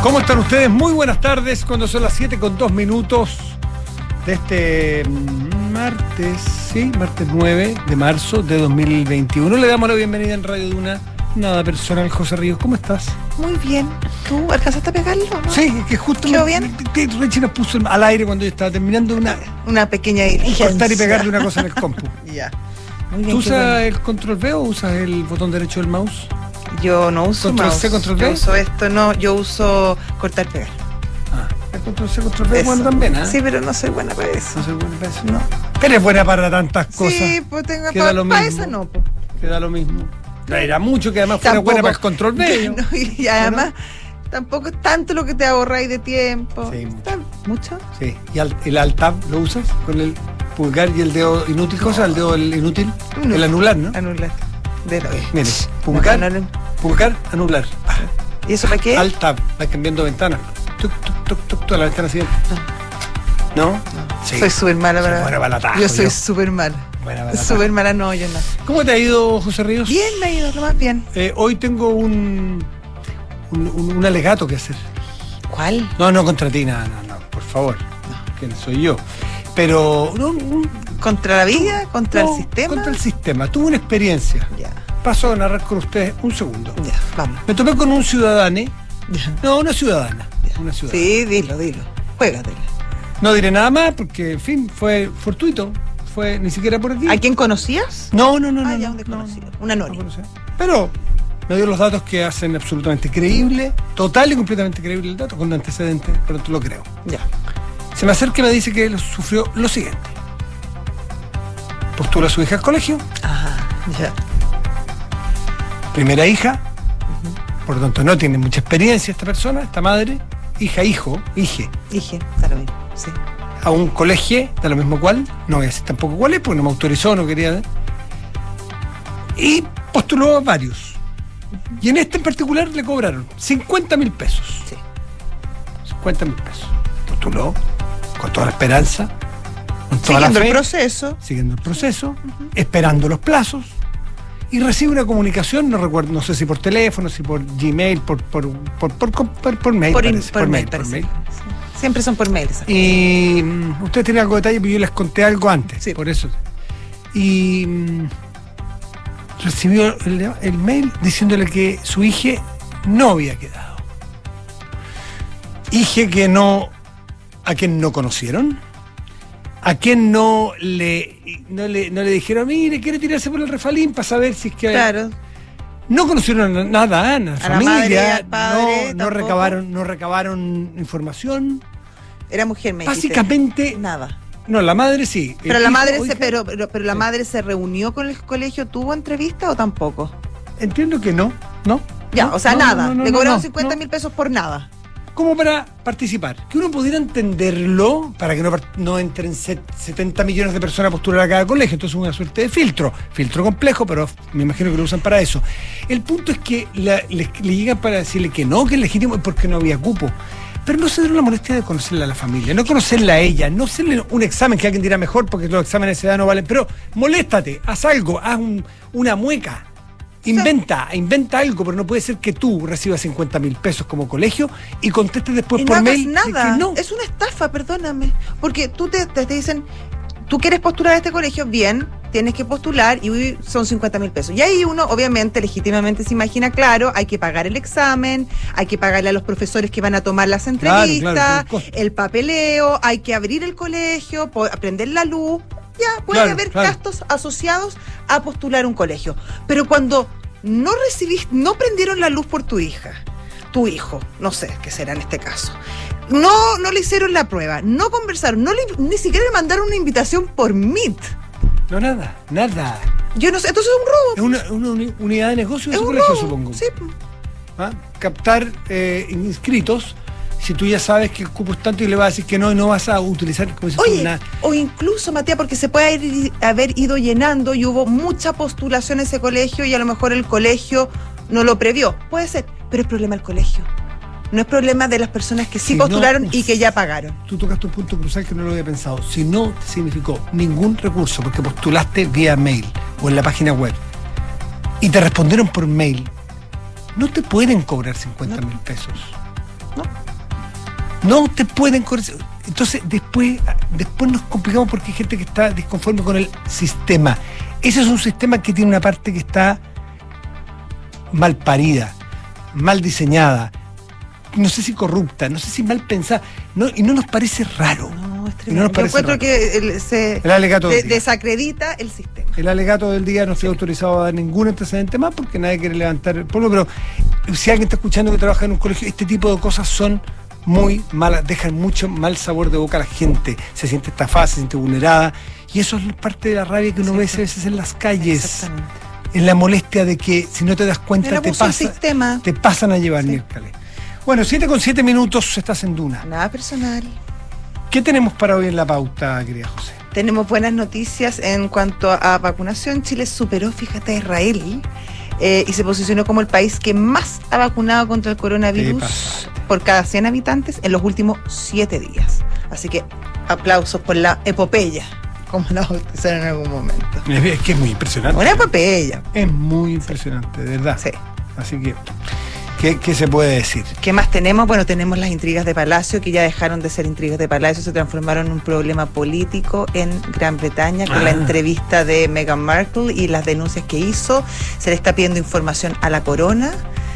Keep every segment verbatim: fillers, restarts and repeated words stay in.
¿Cómo están ustedes? Muy buenas tardes, cuando son las siete con dos minutos de este martes, sí, martes nueve de marzo de dos mil veintiuno. Le damos la bienvenida en Radio Duna, nada personal. José Ríos, ¿cómo estás? Muy bien. ¿Tú alcanzaste a pegarlo, no? Sí, que justo ¿Quedó me, bien? Que Rechi nos puso al aire cuando yo estaba terminando una, Una pequeña diligencia. cortar y pegarle una cosa en el compu. Ya. Muy bien, ¿Tú qué usas bueno. el control V o usas el botón derecho del mouse? Yo no uso Control mouse. C, control V. Yo uso esto, no. Yo uso cortar pegar. Ah, el control C, control V, Eso. bueno también, ¿ah? Sí, pero no soy buena para eso. No soy buena para eso. No. Eres buena para tantas cosas. Sí, pues tengo Queda para lo pa mismo. eso no, pues. Queda lo mismo. Era mucho que además fuera Tampoco- buena para el control V. ¿no? No, y además, tampoco es tanto lo que te ahorráis de tiempo. Sí, mucho. Está- ¿Mucho? Sí. ¿Y al- el Alt Tab lo usas con el pulgar y el dedo inútil? ¿Cosa? ¿El dedo el inútil? No. El anular, ¿no? Anular. De lo Mire, pulgar, No, no, no. pulgar, anular. Ah, ¿Y eso para qué? Alt Tab, vas cambiando ventanas. Tuc, tuc, tuc, tuc, toda la ventana siguiente. ¿No? No. Sí. Soy súper mala Soy para. buena para el atajo, Yo soy yo. súper mala. Buena para el atajo. Súper mala, no, yo no. ¿Cómo te ha ido, José Ríos? Bien, me ha ido, lo más bien. Eh, hoy tengo un, un, un, un alegato que hacer. ¿Cuál? No, no contra ti, no, no, no, por favor. ¿Quién soy yo? Pero, no, un- ¿Contra la vida? ¿Contra no, el sistema? Contra el sistema. Tuve una experiencia. Ya, Paso a narrar con ustedes un segundo. ya, vamos. Me topé con un ciudadano. Ya. No, una ciudadana. Una ciudadana. Sí, dilo, dilo. Juégatela. No diré nada más porque, en fin, fue fortuito. Fue ni siquiera por aquí. ¿A quién conocías? No, no, no, no. Ah, ya, no, un desconocido. no, Un no anónimo. conocía. Pero me dio los datos que hacen absolutamente creíble, total y completamente creíble el dato, con antecedentes, pero lo creo. Ya. Se me acerca y me dice que lo- sufrió lo siguiente. Postula a su hija al colegio, Ajá, ya. primera hija, por lo tanto no tiene mucha experiencia esta persona, esta madre, hija, hijo, hije, Dije, está lo mismo. Sí. a un colegio, de lo mismo cual, no voy a decir tampoco cuál es, porque no me autorizó, no quería. Y postuló a varios. Y en este en particular le cobraron cincuenta mil pesos. Sí. cincuenta mil pesos. Postuló con toda la esperanza, con toda Siguiendo la fe, el proceso. siguiendo el proceso, esperando los plazos, y recibe una comunicación, no recuerdo, no sé si por teléfono, si por Gmail, por, por, por, por, por- por mail, Por, in- parece, por mail, por parece. mail. Sí. Siempre son por mail. esas Y mm, ustedes tienen algo de detalle, pero yo les conté algo antes, Sí. por eso. Y mm, recibió el, el mail diciéndole que su hija no había quedado. Hija que no, a quien no conocieron, a quien no le, no le, no le dijeron, mire, quiere tirarse por el refalín para saber si es que... Claro. No conocieron nada, a la A la familia, madre y al padre no, no tampoco. recabaron, no recabaron información. Era mujer, me dijiste. Básicamente, Nada. no, la madre sí. Pero El la hijo madre o se, hija, pero, pero, pero la Sí. madre se reunió con el colegio, ¿tuvo entrevista o tampoco? Entiendo que no, ¿no? Ya, No, o sea, no, nada. no, no, Le no, cobraron no, cincuenta no. mil pesos por nada. Como para participar. Que uno pudiera entenderlo para que no, par- no entren set- setenta millones de personas a postular a cada colegio. Entonces, una suerte de filtro. Filtro complejo, pero me imagino que lo usan para eso. El punto es que la- le, le llegan para decirle que no, que es legítimo, porque no había cupo. Pero no se dieron la molestia de conocerla a la familia, no conocerla a ella, no hacerle un examen que alguien dirá mejor porque los exámenes de edad no valen. Pero moléstate, haz algo, haz un- una mueca. Inventa, inventa algo, pero no puede ser que tú recibas cincuenta mil pesos como colegio y contestes después Y por no hagas mail de nada. que no. Es una estafa, perdóname. Porque tú te, te, te dicen, tú quieres postular a este colegio, bien, tienes que postular y son cincuenta mil pesos. Y ahí uno, obviamente, legítimamente se imagina, claro, hay que pagar el examen, hay que pagarle a los profesores que van a tomar las Claro, entrevistas, claro, tiene un costo. el papeleo, hay que abrir el colegio, po- prender la luz. Ya, puede Claro, haber claro. gastos asociados a postular un colegio. Pero cuando no recibiste, no prendieron la luz por tu hija, tu hijo, no sé qué será en este caso, no, no le hicieron la prueba, no conversaron, no le, ni siquiera le mandaron una invitación por Meet. No, nada, nada. Yo no sé, entonces es un robo. Es una, una uni- unidad de negocio de Es su un colegio, robo. supongo. Sí. ¿Ah? Captar eh, inscritos, si tú ya sabes que el cupo es tanto y le vas a decir que no y no vas a utilizar como dices tú, Oye, una- o incluso, Matías, porque se puede ir- haber ido llenando y hubo mucha postulación en ese colegio y a lo mejor el colegio no lo previó. Puede ser, pero es problema del colegio. No es problema de las personas que sí Si no, postularon y uf. que ya pagaron. Tú tocaste un punto crucial que no lo había pensado. Si no te significó ningún recurso porque postulaste vía mail o en la página web y te respondieron por mail, no te pueden cobrar cincuenta mil pesos. No. No te pueden corregir. Entonces, después, después nos complicamos porque hay gente que está disconforme con el sistema. Ese es un sistema que tiene una parte que está mal parida, mal diseñada, no sé si corrupta, no sé si mal pensada, no, y no nos parece raro. No, es Y tremendo. no nos Yo parece encuentro raro. que el- se El alegato de- del día. desacredita el sistema. El alegato del día no estoy autorizado a dar ningún antecedente más porque nadie quiere levantar el polvo, pero si alguien está escuchando que trabaja en un colegio, este tipo de cosas son muy malas, dejan mucho mal sabor de boca a la gente, se siente estafada, se siente vulnerada, y eso es parte de la rabia que uno ve a veces en las calles, Exactamente. en la molestia de que si no te das El cuenta te, abuso del pasa, sistema. te pasan a llevar Sí. miércoles. Bueno, siete con siete minutos, estás en Duna. Nada personal. ¿Qué tenemos para hoy en la pauta, querida José? Tenemos buenas noticias en cuanto a vacunación. Chile superó, fíjate, a Israel eh, y se posicionó como el país que más ha vacunado contra el Te coronavirus pasaste. por cada cien habitantes en los últimos siete días. Así que aplausos por la epopeya, como la bautizaron en algún momento. Es que es muy impresionante. Una epopeya. Es muy impresionante, de verdad. Sí. Así que, ¿qué, qué se puede decir? ¿Qué más tenemos? Bueno, tenemos las intrigas de Palacio, que ya dejaron de ser intrigas de Palacio, se transformaron en un problema político en Gran Bretaña con Ah. la entrevista de Meghan Markle y las denuncias que hizo. Se le está pidiendo información a la corona.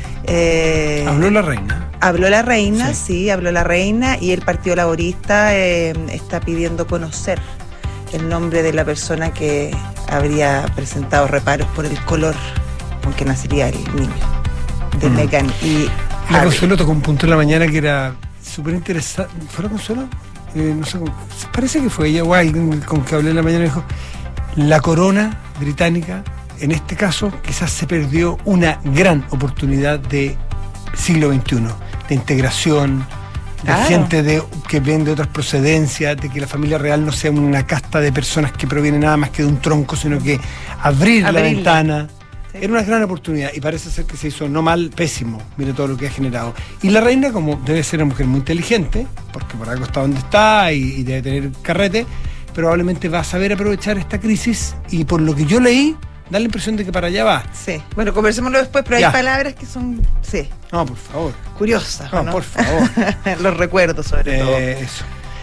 Eh, Habló la reina. Habló la reina, Sí. sí. habló la reina, y el Partido Laborista eh, está pidiendo conocer el nombre de la persona que habría presentado reparos por el color con que nacería el niño de Mm. Meghan y La Harry. Consuelo tocó un punto en la mañana que era súper interesante. ¿Fue la Consuelo? Eh, no sé, cómo- parece que fue ella o alguien con que hablé en la mañana. Dijo, la corona británica, en este caso, quizás se perdió una gran oportunidad de siglo veintiuno, de integración, de Claro. gente de, que viene de otras procedencias, de que la familia real no sea una casta de personas que provienen nada más que de un tronco, sino que abrir la Abrirla. ventana. Sí. Era una gran oportunidad y parece ser que se hizo no mal, pésimo. Mire todo lo que ha generado. Y la reina, como debe ser una mujer muy inteligente, porque por algo está donde está y, y debe tener carrete, probablemente va a saber aprovechar esta crisis y por lo que yo leí, da la impresión de que para allá va. Sí, bueno, conversémoslo después, pero Ya. hay palabras que son, sí, No, por favor. curiosas, No, ¿no? por favor. Los recuerdos, sobre todo. Eh, eso.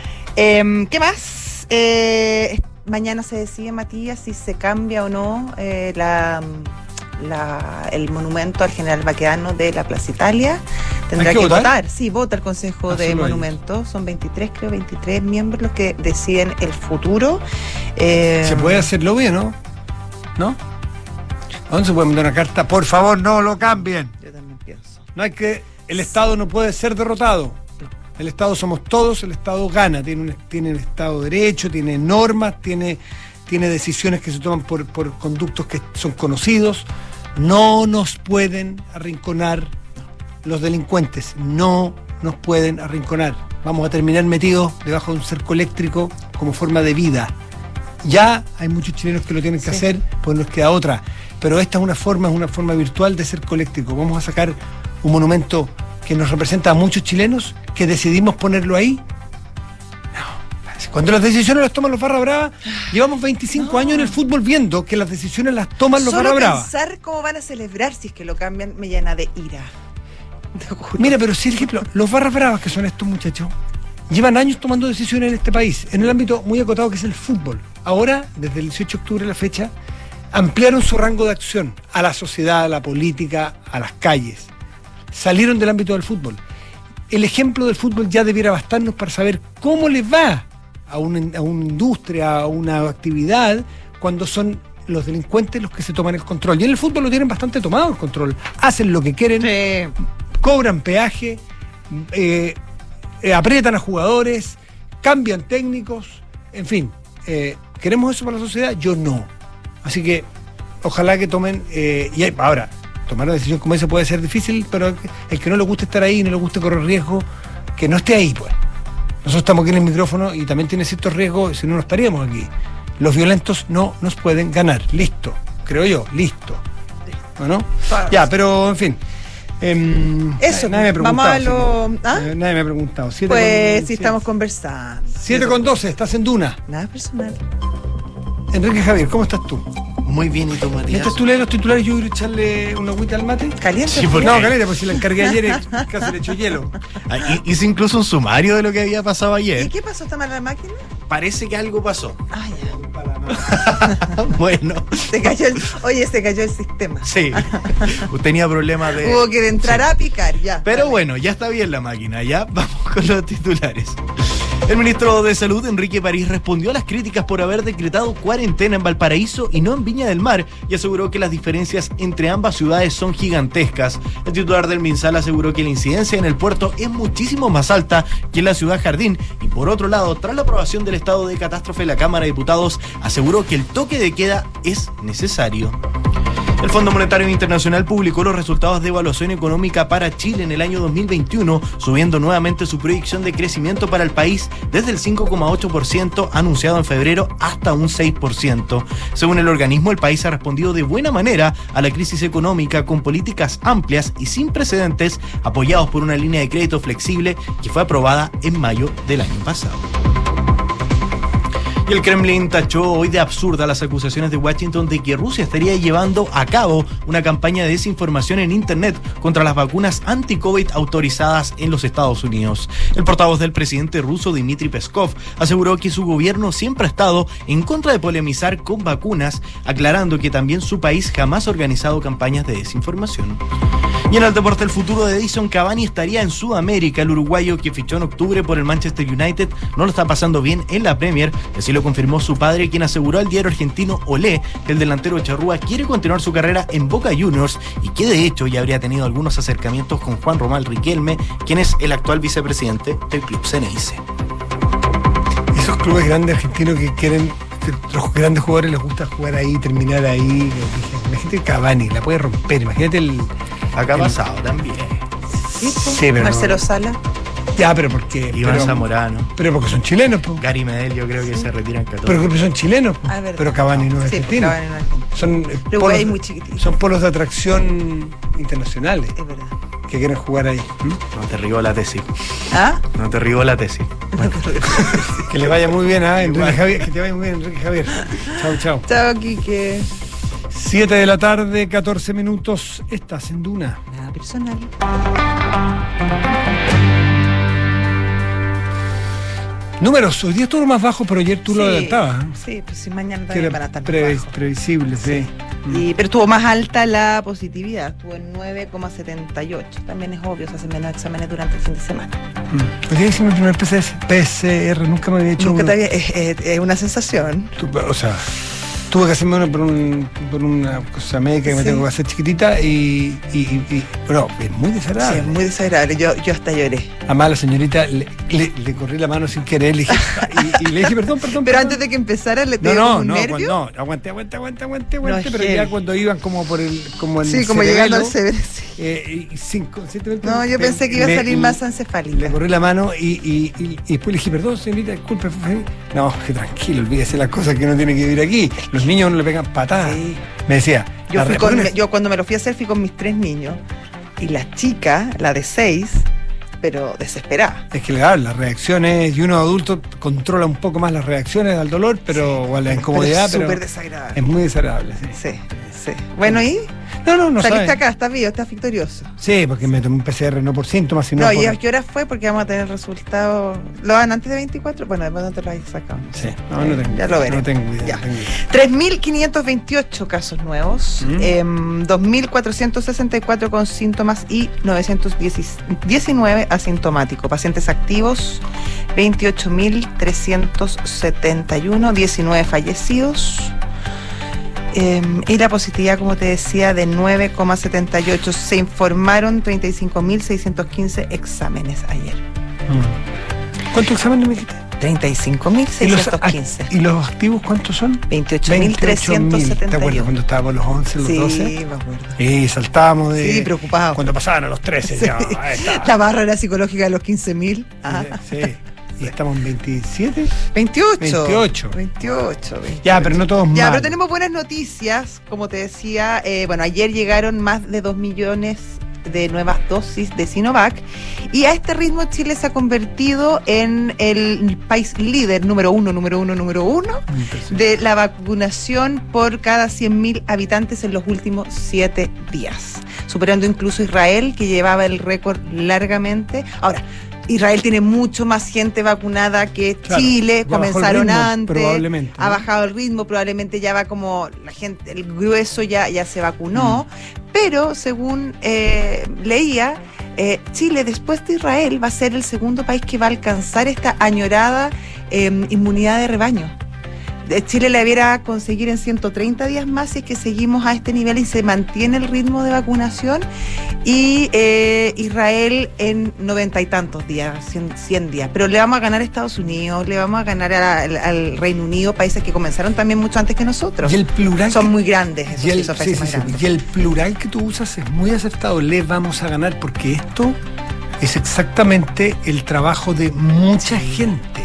Eh, ¿Qué más? Eh, mañana se decide, Matías, si se cambia o no eh, la, la- el monumento al general Baqueano de la Plaza Italia. Tendrá ¿Hay que, que votar? votar? Sí, vota el Consejo Ah, de solo ellos. Monumentos. Son veintitrés, creo, veintitrés miembros los que deciden el futuro. Eh, ¿Se puede hacerlo bien, no? ¿No? ¿A dónde se puede mandar una carta? Por favor, no lo cambien. Yo también pienso. No hay que. El Estado no puede ser derrotado. El Estado somos todos, el Estado gana. Tiene un, tiene un Estado de Derecho, tiene normas, tiene, tiene decisiones que se toman por, por conductos que son conocidos. No nos pueden arrinconar los delincuentes. No nos pueden arrinconar. Vamos a terminar metidos debajo de un cerco eléctrico como forma de vida. Ya hay muchos chilenos que lo tienen que Sí. hacer, pues nos queda otra. Pero esta es una forma, es una forma virtual de cerco eléctrico. Vamos a sacar un monumento que nos representa a muchos chilenos, que decidimos ponerlo ahí. No. Cuando las decisiones las toman los barra brava, llevamos veinticinco No. años en el fútbol viendo que las decisiones las toman los Solo barra brava. pensar cómo van a celebrar si es que lo cambian me llena de ira. Te juro. Mira, pero si, por ejemplo, los barra bravas que son estos muchachos, llevan años tomando decisiones en este país, en el ámbito muy acotado que es el fútbol. Ahora, desde el dieciocho de octubre a la fecha, ampliaron su rango de acción a la sociedad, a la política, a las calles. Salieron del ámbito del fútbol. El ejemplo del fútbol ya debiera bastarnos para saber cómo les va a una, a una industria, a una actividad, cuando son los delincuentes los que se toman el control. Y en el fútbol lo tienen bastante tomado el control. Hacen lo que quieren, Sí. cobran peaje, eh, eh, aprietan a jugadores, cambian técnicos, en fin. Eh, ¿Queremos eso para la sociedad? Yo no. Así que ojalá que tomen, eh, y hay- ahora, tomar una decisión como esa puede ser difícil, pero el que no le guste estar ahí, no le guste correr riesgo, que no esté ahí, pues. Nosotros estamos aquí en el micrófono y también tiene ciertos riesgos, si no, no estaríamos aquí. Los violentos no nos pueden ganar, listo, creo yo, listo. ¿O no? Claro. Ya, pero en fin. em, Eso, nadie me ha vamos preguntado. a lo- sí, ¿ah? eh, Nadie me ha preguntado. Siete Pues con- si siete- estamos conversando. siete con doce, estás en Duna. Nada personal. Enrique Javier, ¿cómo estás tú? Muy bien, ¿y tú, Matías? Mientras tú lees los titulares, yo voy a echarle una agüita al mate. ¿Caliente? Sí, porque- No, caliente, pues si la encargué ayer, eh, casi le echo hielo. Ah, hi- hice incluso un sumario de lo que había pasado ¿Y ayer. qué pasó? ¿Está mala la máquina? Parece que algo pasó. Ah, ya. Bueno, Se cayó el, oye, se cayó el sistema. sí. Tenía problemas de... Hubo que entrar Sí. a picar, ya. Pero Dale. bueno, ya está bien la máquina, ya vamos con los titulares. El ministro de Salud, Enrique París, respondió a las críticas por haber decretado cuarentena en Valparaíso y no en Viña del Mar y aseguró que las diferencias entre ambas ciudades son gigantescas. El titular del MinSal aseguró que la incidencia en el puerto es muchísimo más alta que en la ciudad Jardín y por otro lado, tras la aprobación del estado de catástrofe, la Cámara de Diputados aseguró que el toque de queda es necesario. El Fondo Monetario Internacional publicó los resultados de evaluación económica para Chile en el año dos mil veintiuno, subiendo nuevamente su proyección de crecimiento para el país desde el cinco coma ocho por ciento anunciado en febrero hasta un seis por ciento. Según el organismo, el país ha respondido de buena manera a la crisis económica con políticas amplias y sin precedentes, apoyados por una línea de crédito flexible que fue aprobada en mayo del año pasado. Y el Kremlin tachó hoy de absurda las acusaciones de Washington de que Rusia estaría llevando a cabo una campaña de desinformación en Internet contra las vacunas anti-COVID autorizadas en los Estados Unidos. El portavoz del presidente ruso, Dmitry Peskov, aseguró que su gobierno siempre ha estado en contra de polemizar con vacunas, aclarando que también su país jamás ha organizado campañas de desinformación. Y en el deporte, el futuro de Edison Cavani estaría en Sudamérica. El uruguayo, que fichó en octubre por el Manchester United, no lo está pasando bien en la Premier, y así lo confirmó su padre, quien aseguró al diario argentino Olé que el delantero charrúa quiere continuar su carrera en Boca Juniors y que de hecho ya habría tenido algunos acercamientos con Juan Román Riquelme, quien es el actual vicepresidente del club Ceneice. Esos clubes grandes argentinos que quieren, que los grandes jugadores les gusta jugar ahí, terminar ahí. Imagínate Cavani, la puede romper. Imagínate el. Acá ha el- pasado también. ¿Sí, po? Sí, pero Marcelo no. Sala. Ya, pero porque. Iván pero, Zamorano, pero porque son chilenos, po. Gary Medel, yo creo que se retiran catorce. Pero porque son chilenos, po. Ah, verdad. Pero Cavani no es Sí, argentino. Cavani no es argentino. Son, eh, Uruguay polos- es muy chiquitito. son polos de atracción internacionales Es verdad. que quieren jugar ahí. ¿Mm? No te rigo la tesis. ¿Ah? No te rigo la tesis. Que le vaya muy bien a Enrique Igual. Javier. Que te vaya muy bien, Enrique Javier. Chao, chao. Chao, Quique. siete de la tarde, catorce minutos. Estás en Duna. Nada personal. Números, hoy día estuvo más bajo, pero ayer tú lo Sí, adelantabas. ¿eh? Sí, pues si mañana Que también era van a estar más previs- bajos. previsible, sí. Mm. Y, pero estuvo más alta la positividad, estuvo en nueve coma setenta y ocho. También es obvio, se hacen menos exámenes durante el fin de semana. Mm. Hoy día hice mi primer P C S P C R, nunca me había hecho Nunca uno. te había, es, es- es una sensación. Tu- O sea, tuve que hacerme uno por, un, por una cosa médica que me Sí. tengo que hacer chiquitita y, y, y- y- bueno, es muy Sí, desagradable. es muy desagradable. Yo, yo hasta lloré. Además, la señorita le, le- le corrí la mano sin querer le dije, y, y le dije, perdón, perdón. Pero perdón. antes de que empezara le No, dio no, un no, nervio. cuando- no, aguante, aguante, aguante, aguante, No, aguante, es pero ya heavy. cuando iban como por el, como en Sí, el como llegando al cerebelo, cerebro. sí. eh, y sin conscientemente. No, yo pensé que iba a le- salir le- masa encefálica. Le corrí la mano y, y, y, y después le dije, perdón, señorita, disculpe. fue- No, que tranquilo, olvídese las cosas que uno tiene que vivir aquí. Los niños no le pegan patadas. Sí. Me decía, Yo, la fui re- con, ¿por qué no- yo cuando me lo fui a hacer fui con mis tres niños y la chica, la de seis, pero desesperada. Es que claro, las reacciones, y uno adulto controla un poco más las reacciones al dolor, pero o a la incomodidad, Pero es pero, súper desagradable. es muy desagradable. Sí, Sí, sí. Bueno, ¿y? No, no, no Saliste sabe. acá, estás vivo, estás victorioso. Sí, porque me tomé un P C R no por síntomas, sino No, por... ¿y a qué hora fue? Porque vamos a tener resultados. ¿Lo dan antes de veinticuatro? Bueno, después no te lo hayas sacado. Sí, no, no tengo Ya lo veré. No tengo idea. Ya. no tengo idea. tres mil quinientos veintiocho casos nuevos, Mm. em, dos mil cuatrocientos sesenta y cuatro con síntomas y novecientos diecinueve asintomáticos. Pacientes activos, veintiocho mil trescientos setenta y uno, diecinueve fallecidos. em, y la positividad, como te decía, de nueve coma setenta y ocho. Se informaron treinta y cinco mil seiscientos quince exámenes ayer. Mm. ¿Cuántos exámenes me dijiste? treinta y cinco mil ¿Y los, seiscientos quince. act- ¿Y los activos cuántos son? veintiocho mil trescientos veintiocho mil. ¿Te setenta y acuerdas uno. cuando estábamos los once, los Sí, doce? me acuerdo. Y saltábamos de... Sí, preocupado. Cuando pasaban a los trece, Sí. ya, ahí está. La barra era psicológica de los quince mil. Ah, Sí. Y estamos en veintisiete. veintiocho. veintiocho. veintiocho. veintiocho. Ya, pero no todos Ya, mal. pero tenemos buenas noticias. Como te decía, eh, bueno, ayer llegaron más de dos millones de nuevas dosis de Sinovac. Y a este ritmo Chile se ha convertido en el país líder, número uno, número uno, número uno, de la vacunación por cada cien mil habitantes en los últimos siete días. Superando incluso Israel, que llevaba el récord largamente. Ahora, Israel tiene mucho más gente vacunada que claro, Chile, comenzaron ritmo, antes, probablemente, ¿no? Ha bajado el ritmo, probablemente ya va como la gente, el grueso ya, ya se vacunó, mm. pero según eh, leía, eh, Chile después de Israel va a ser el segundo país que va a alcanzar esta añorada eh, inmunidad de rebaño. Chile la debiera conseguir en ciento treinta días más si es que seguimos a este nivel y se mantiene el ritmo de vacunación, y eh, Israel en noventa y tantos días, cien días, pero le vamos a ganar a Estados Unidos, le vamos a ganar a, al, al Reino Unido, países que comenzaron también mucho antes que nosotros. Y el plural son que, muy grandes esos, y el, esos países sí, muy sí, grandes. Y el plural que tú usas es muy acertado, le vamos a ganar, porque esto es exactamente el trabajo de mucha gente.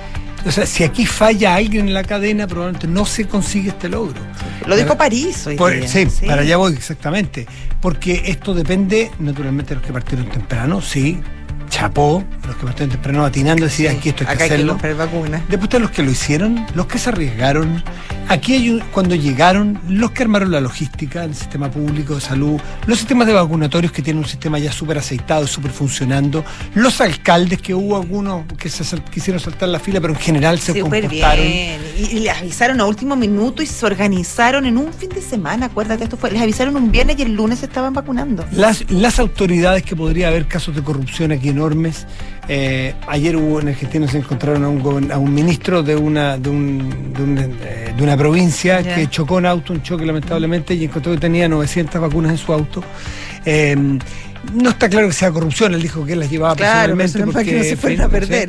O sea, si aquí falla alguien en la cadena, probablemente no se consigue este logro. Lo dijo París hoy Por, día. Sí, sí, para allá voy, exactamente. Porque esto depende, naturalmente, de los que partieron temprano, sí, chapó, los que partieron temprano atinando, decían sí, que esto hay que acá hacerlo. Hay que comprar vacunas. Después están los que lo hicieron, los que se arriesgaron. Aquí hay un, cuando llegaron, los que armaron la logística, el sistema público de salud, los sistemas de vacunatorios que tienen un sistema ya súper aceitado y súper funcionando, los alcaldes, que hubo algunos que se sal, quisieron saltar la fila, pero en general se Súper comportaron. Bien. Y, y les avisaron a último minuto y se organizaron en un fin de semana, acuérdate, esto fue, les avisaron un viernes y el lunes se estaban vacunando. Las, las autoridades, que podría haber casos de corrupción aquí enormes. Eh, ayer hubo en Argentina, se encontraron a un, a un ministro de una de, un, de, un, eh, de una provincia yeah. que chocó en auto, un choque lamentablemente, y encontró que tenía novecientas vacunas en su auto. Eh, no está claro que sea corrupción, él dijo que él las llevaba claro, personalmente pero porque que no se fueran a perder.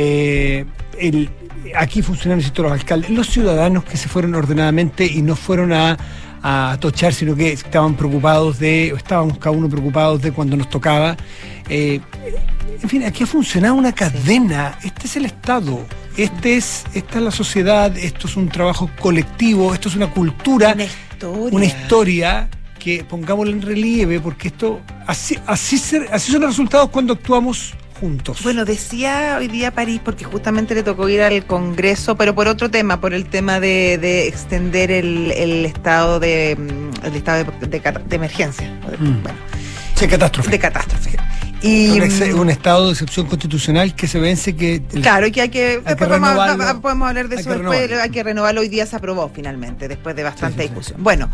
Eh, el, aquí funcionaron los alcaldes, los ciudadanos que se fueron ordenadamente y no fueron a a tochar, sino que estaban preocupados de, o estábamos cada uno preocupados de cuando nos tocaba. Eh, en fin, aquí ha funcionado una cadena. Este es el Estado, este es, esta es la sociedad, esto es un trabajo colectivo, esto es una cultura, una historia, una historia que pongámosla en relieve, porque esto así, así, ser, así son los resultados cuando actuamos juntos. Bueno, decía hoy día París, porque justamente le tocó ir al Congreso, pero por otro tema, por el tema de, de extender el, el estado de el estado de, de, de emergencia. Mm. Bueno, sí, catástrofe. De catástrofe. Y, un, un estado de excepción constitucional que se vence que... El, claro, y que hay que... hay después que podemos, renovarlo, podemos hablar de hay eso que después, renovarlo. hay que renovarlo. Hoy día se aprobó finalmente, después de bastante sí, sí, discusión. sí. Bueno,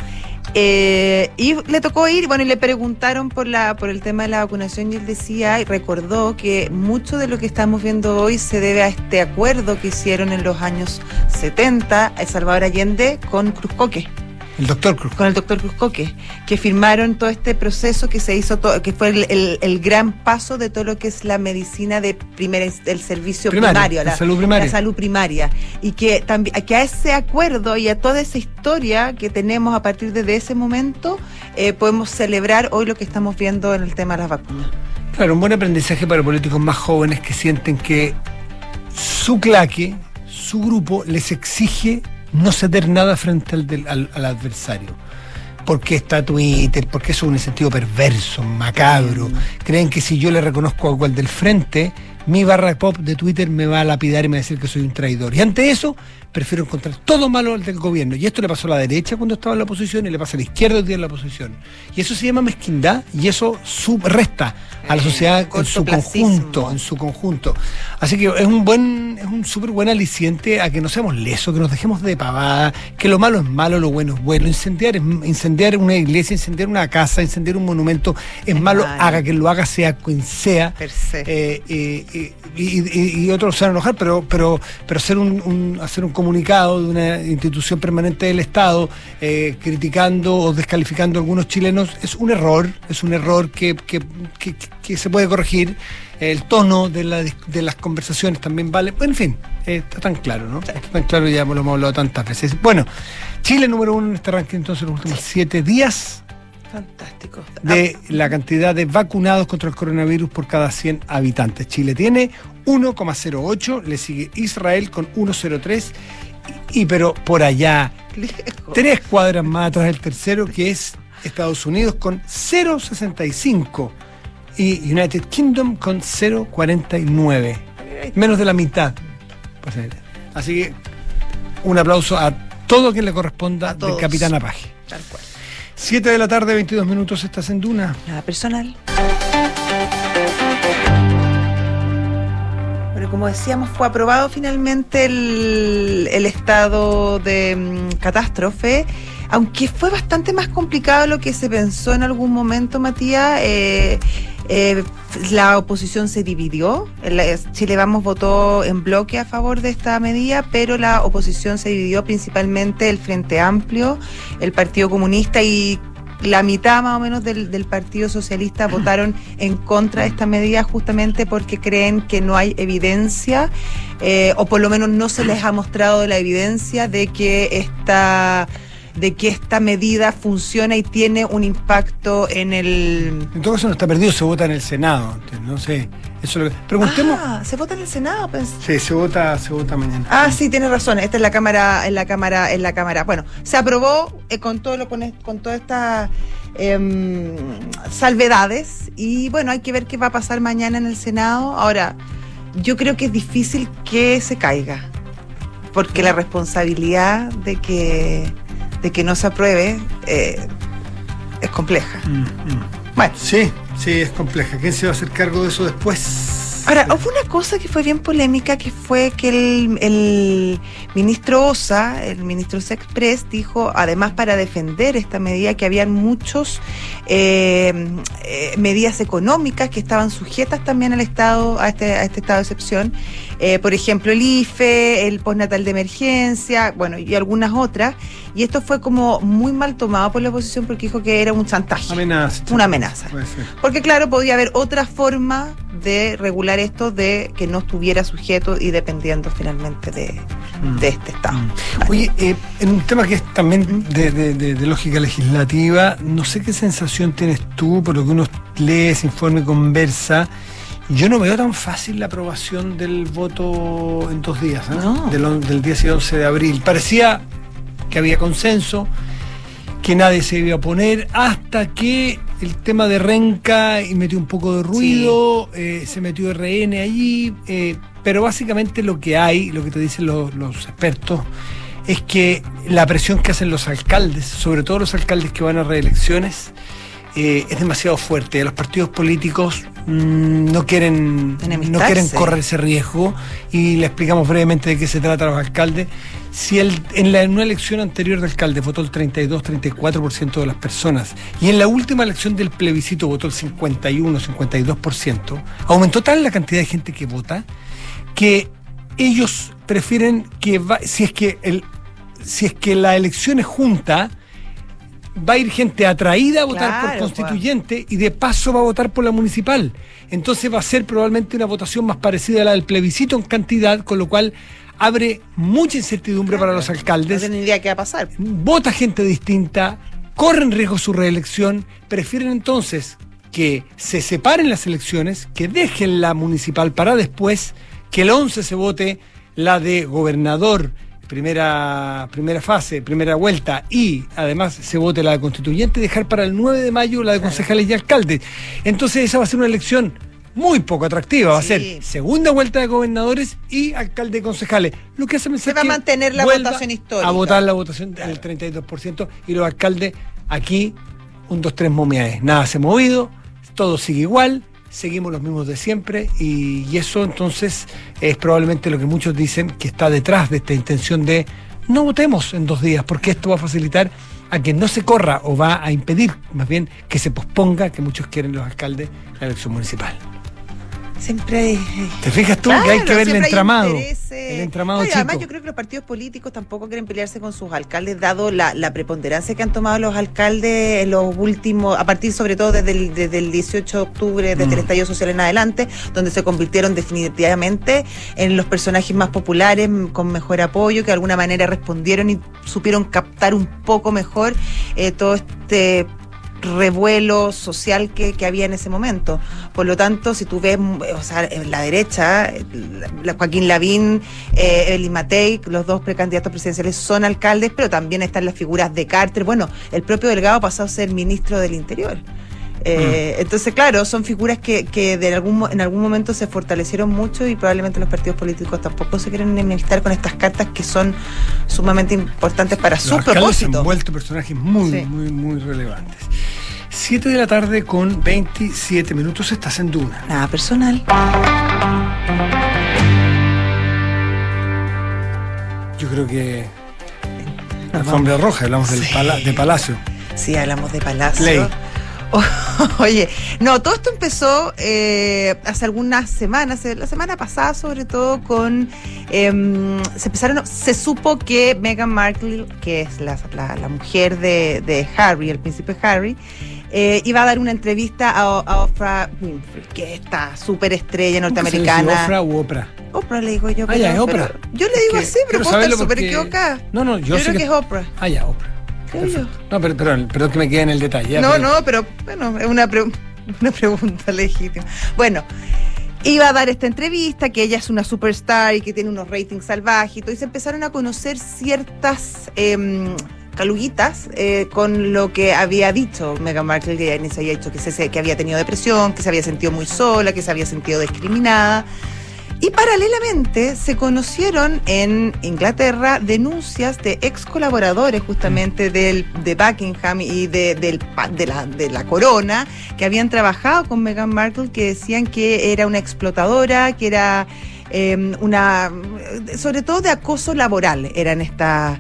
eh, y le tocó ir, bueno, y le preguntaron por la por el tema de la vacunación, y él decía, y recordó que mucho de lo que estamos viendo hoy se debe a este acuerdo que hicieron en los años setenta El Salvador Allende con Cruz Coque. El doctor Cruz. Con el doctor Cruz Coque, que firmaron todo este proceso que se hizo, todo, que fue el, el, el gran paso de todo lo que es la medicina de primer, el servicio primario, primario, la, la, salud primaria. la salud primaria. Y que también que a ese acuerdo y a toda esa historia que tenemos a partir de ese momento, eh, podemos celebrar hoy lo que estamos viendo en el tema de las vacunas. Claro, un buen aprendizaje para políticos más jóvenes que sienten que su claque, su grupo, les exige no ceder nada frente al, del, al, al adversario. Porque está Twitter, porque eso es un sentido perverso, macabro. Mm. Creen que si yo le reconozco algo al del frente, mi barra pop de Twitter me va a lapidar y me va a decir que soy un traidor. Y ante eso, prefiero encontrar todo malo al del gobierno. Y esto le pasó a la derecha cuando estaba en la oposición y le pasa a la izquierda hoy día en la oposición. Y eso se llama mezquindad y eso subresta a la sociedad en su conjunto, en su conjunto. Así que es un buen, es un súper buen aliciente a que no seamos lesos, que nos dejemos de pavada, que lo malo es malo, lo bueno es bueno. Incendiar es incendiar una iglesia, incendiar una casa, incendiar un monumento es, es malo, malo, haga que lo haga sea quien sea. Per se. Eh, eh, eh, y, y, y otros se van a enojar, pero, pero, pero hacer un, un hacer un comunicado de una institución permanente del Estado eh, criticando o descalificando a algunos chilenos es un error, es un error que, que, que, que se puede corregir. El tono de, la, de las conversaciones también vale. Bueno, en fin, eh, está tan claro, ¿no? Está tan claro, ya lo hemos hablado tantas veces. Bueno, Chile número uno en este ranking entonces los últimos siete días. Fantástico. De la cantidad de vacunados contra el coronavirus por cada cien habitantes. Chile tiene uno coma cero ocho, le sigue Israel con uno coma cero tres, y, y pero por allá, lejos, tres cuadras más atrás del tercero, que es Estados Unidos con cero coma sesenta y cinco y United Kingdom con cero coma cuarenta y nueve. Menos de la mitad. Así que un aplauso a todo quien le corresponda del Capitán Apaje. Tal cual. siete de la tarde, veintidós minutos, estás en Duna. Nada personal. Bueno, como decíamos, fue aprobado finalmente el, el estado de um, catástrofe, aunque fue bastante más complicado de lo que se pensó en algún momento, Matías. Eh, eh, la oposición se dividió. Chile Vamos votó en bloque a favor de esta medida, pero la oposición se dividió, principalmente el Frente Amplio, el Partido Comunista y la mitad más o menos del, del Partido Socialista votaron en contra de esta medida, justamente porque creen que no hay evidencia, eh, o por lo menos no se les ha mostrado la evidencia de que esta de que esta medida funciona y tiene un impacto en el... En todo caso no está perdido, se vota en el Senado, no sé, eso es lo que... Preguntemos... Ah, ¿se vota en el Senado? Pues... Sí, se vota, se vota mañana. Ah, sí, tienes razón, esta es la Cámara, en la Cámara, en la Cámara. Bueno, se aprobó eh, con todo lo con, con todas estas eh, salvedades, y bueno, hay que ver qué va a pasar mañana en el Senado. Ahora, yo creo que es difícil que se caiga, porque la responsabilidad de que de que no se apruebe eh, es compleja. Mm, mm. Bueno. Sí, sí, es compleja. ¿Quién se va a hacer cargo de eso después? Ahora, hubo una cosa que fue bien polémica, que fue que el, el ministro Osa, el ministro Sexpress, dijo, además, para defender esta medida, que habían muchos eh, eh, medidas económicas que estaban sujetas también al estado, a este, a este estado de excepción. Eh, por ejemplo, el I F E, el postnatal de emergencia, bueno, y algunas otras. Y esto fue como muy mal tomado por la oposición, porque dijo que era un chantaje. Amenaza. Una amenaza. Porque claro, podía haber otra forma de regular esto, de que no estuviera sujeto y dependiendo finalmente de, mm. de este Estado. Mm. Oye, eh, en un tema que es también de, de, de, de lógica legislativa, no sé qué sensación tienes tú, por lo que uno lee, se informa y conversa. Yo no veo tan fácil la aprobación del voto en dos días, ¿eh? No. Del, del diez y once de abril. Parecía que había consenso, que nadie se iba a oponer, hasta que el tema de Renca y metió un poco de ruido, sí. eh, se metió R N allí, eh, pero básicamente lo que hay, lo que te dicen los, los expertos, es que la presión que hacen los alcaldes, sobre todo los alcaldes que van a reelecciones, eh, es demasiado fuerte. Los partidos políticos mmm, no quieren no quieren correr ese riesgo, y le explicamos brevemente de qué se trata a los alcaldes. Si el, en, la, en una elección anterior de alcalde votó el treinta y dos, treinta y cuatro por ciento de las personas, y en la última elección del plebiscito votó el cincuenta y uno, cincuenta y dos por ciento, aumentó tal la cantidad de gente que vota que ellos prefieren que va, si es que el si es que la elección es junta, va a ir gente atraída a votar claro, por constituyente, pues. Y de paso va a votar por la municipal. Entonces va a ser probablemente una votación más parecida a la del plebiscito en cantidad, con lo cual abre mucha incertidumbre claro, para los alcaldes. No tienen idea qué va a pasar. Vota gente distinta, corren riesgo su reelección, prefieren entonces que se separen las elecciones, que dejen la municipal para después, que el once se vote la de gobernador, primera primera fase, primera vuelta, y además se vote la de constituyente, dejar para el nueve de mayo la de concejales y alcaldes. Entonces esa va a ser una elección muy poco atractiva, va a sí. ser segunda vuelta de gobernadores y alcalde y concejales. Lo que hace pensar se va a mantener la votación histórica. A votar la votación del treinta y dos por ciento, y los alcaldes aquí, un, dos, tres momiaes. Nada se ha movido, todo sigue igual, seguimos los mismos de siempre, y, y eso entonces es probablemente lo que muchos dicen que está detrás de esta intención de no votemos en dos días, porque esto va a facilitar a que no se corra, o va a impedir más bien que se posponga, que muchos quieren los alcaldes, la elección municipal. Siempre hay... ¿Te fijas tú claro, que hay que ver el entramado? El entramado no, y chico. Además yo creo que los partidos políticos tampoco quieren pelearse con sus alcaldes, dado la, la preponderancia que han tomado los alcaldes en los últimos, a partir sobre todo desde el, desde el dieciocho de octubre, desde mm. el estallido social en adelante, donde se convirtieron definitivamente en los personajes más populares, con mejor apoyo, que de alguna manera respondieron y supieron captar un poco mejor eh, todo este revuelo social que, que había en ese momento. Por lo tanto, si tú ves, o sea, en la derecha, la Joaquín Lavín, eh, Evelyn Matei, los dos precandidatos presidenciales son alcaldes, pero también están las figuras de Carter. Bueno, el propio Delgado pasó a ser ministro del Interior. Eh, mm. Entonces, claro, son figuras que, que de algún, en algún momento se fortalecieron mucho y probablemente los partidos políticos tampoco se quieren enemistar con estas cartas que son sumamente importantes para los su propósito. Se han vuelto personajes muy, sí. muy, muy relevantes. siete de la tarde con veintisiete minutos, estás en Duna. Nada personal. Yo creo que la alfombra roja, hablamos sí. del pala- de Palacio. Sí, hablamos de Palacio. Play. Oye, no, todo esto empezó eh, hace algunas semanas, la semana pasada sobre todo, con eh, se empezaron, se supo que Meghan Markle, que es la, la, la mujer de, de Harry, el príncipe Harry, eh, iba a dar una entrevista a, a Oprah Winfrey, que es esta súper estrella norteamericana. ¿Oprah u Oprah? Oprah le digo yo. Ah, ya, es Oprah. Yo le digo así, pero puedo estar súper equivocada. No, no, yo, yo sé creo que, que es Oprah. Ah, ya, Oprah. No, pero, pero, pero que me quede en el detalle. No, pero... no, pero bueno, es una, pre- una pregunta legítima. Bueno, iba a dar esta entrevista, que ella es una superstar y que tiene unos ratings salvajes y todo, y se empezaron a conocer ciertas eh, caluguitas eh, con lo que había dicho Meghan Markle, que ella se había dicho que, se, que había tenido depresión, que se había sentido muy sola, que se había sentido discriminada. Y paralelamente se conocieron en Inglaterra denuncias de ex colaboradores justamente del, de Buckingham y de, del, de, la, de la corona, que habían trabajado con Meghan Markle, que decían que era una explotadora, que era eh, una, sobre todo de acoso laboral, eran esta,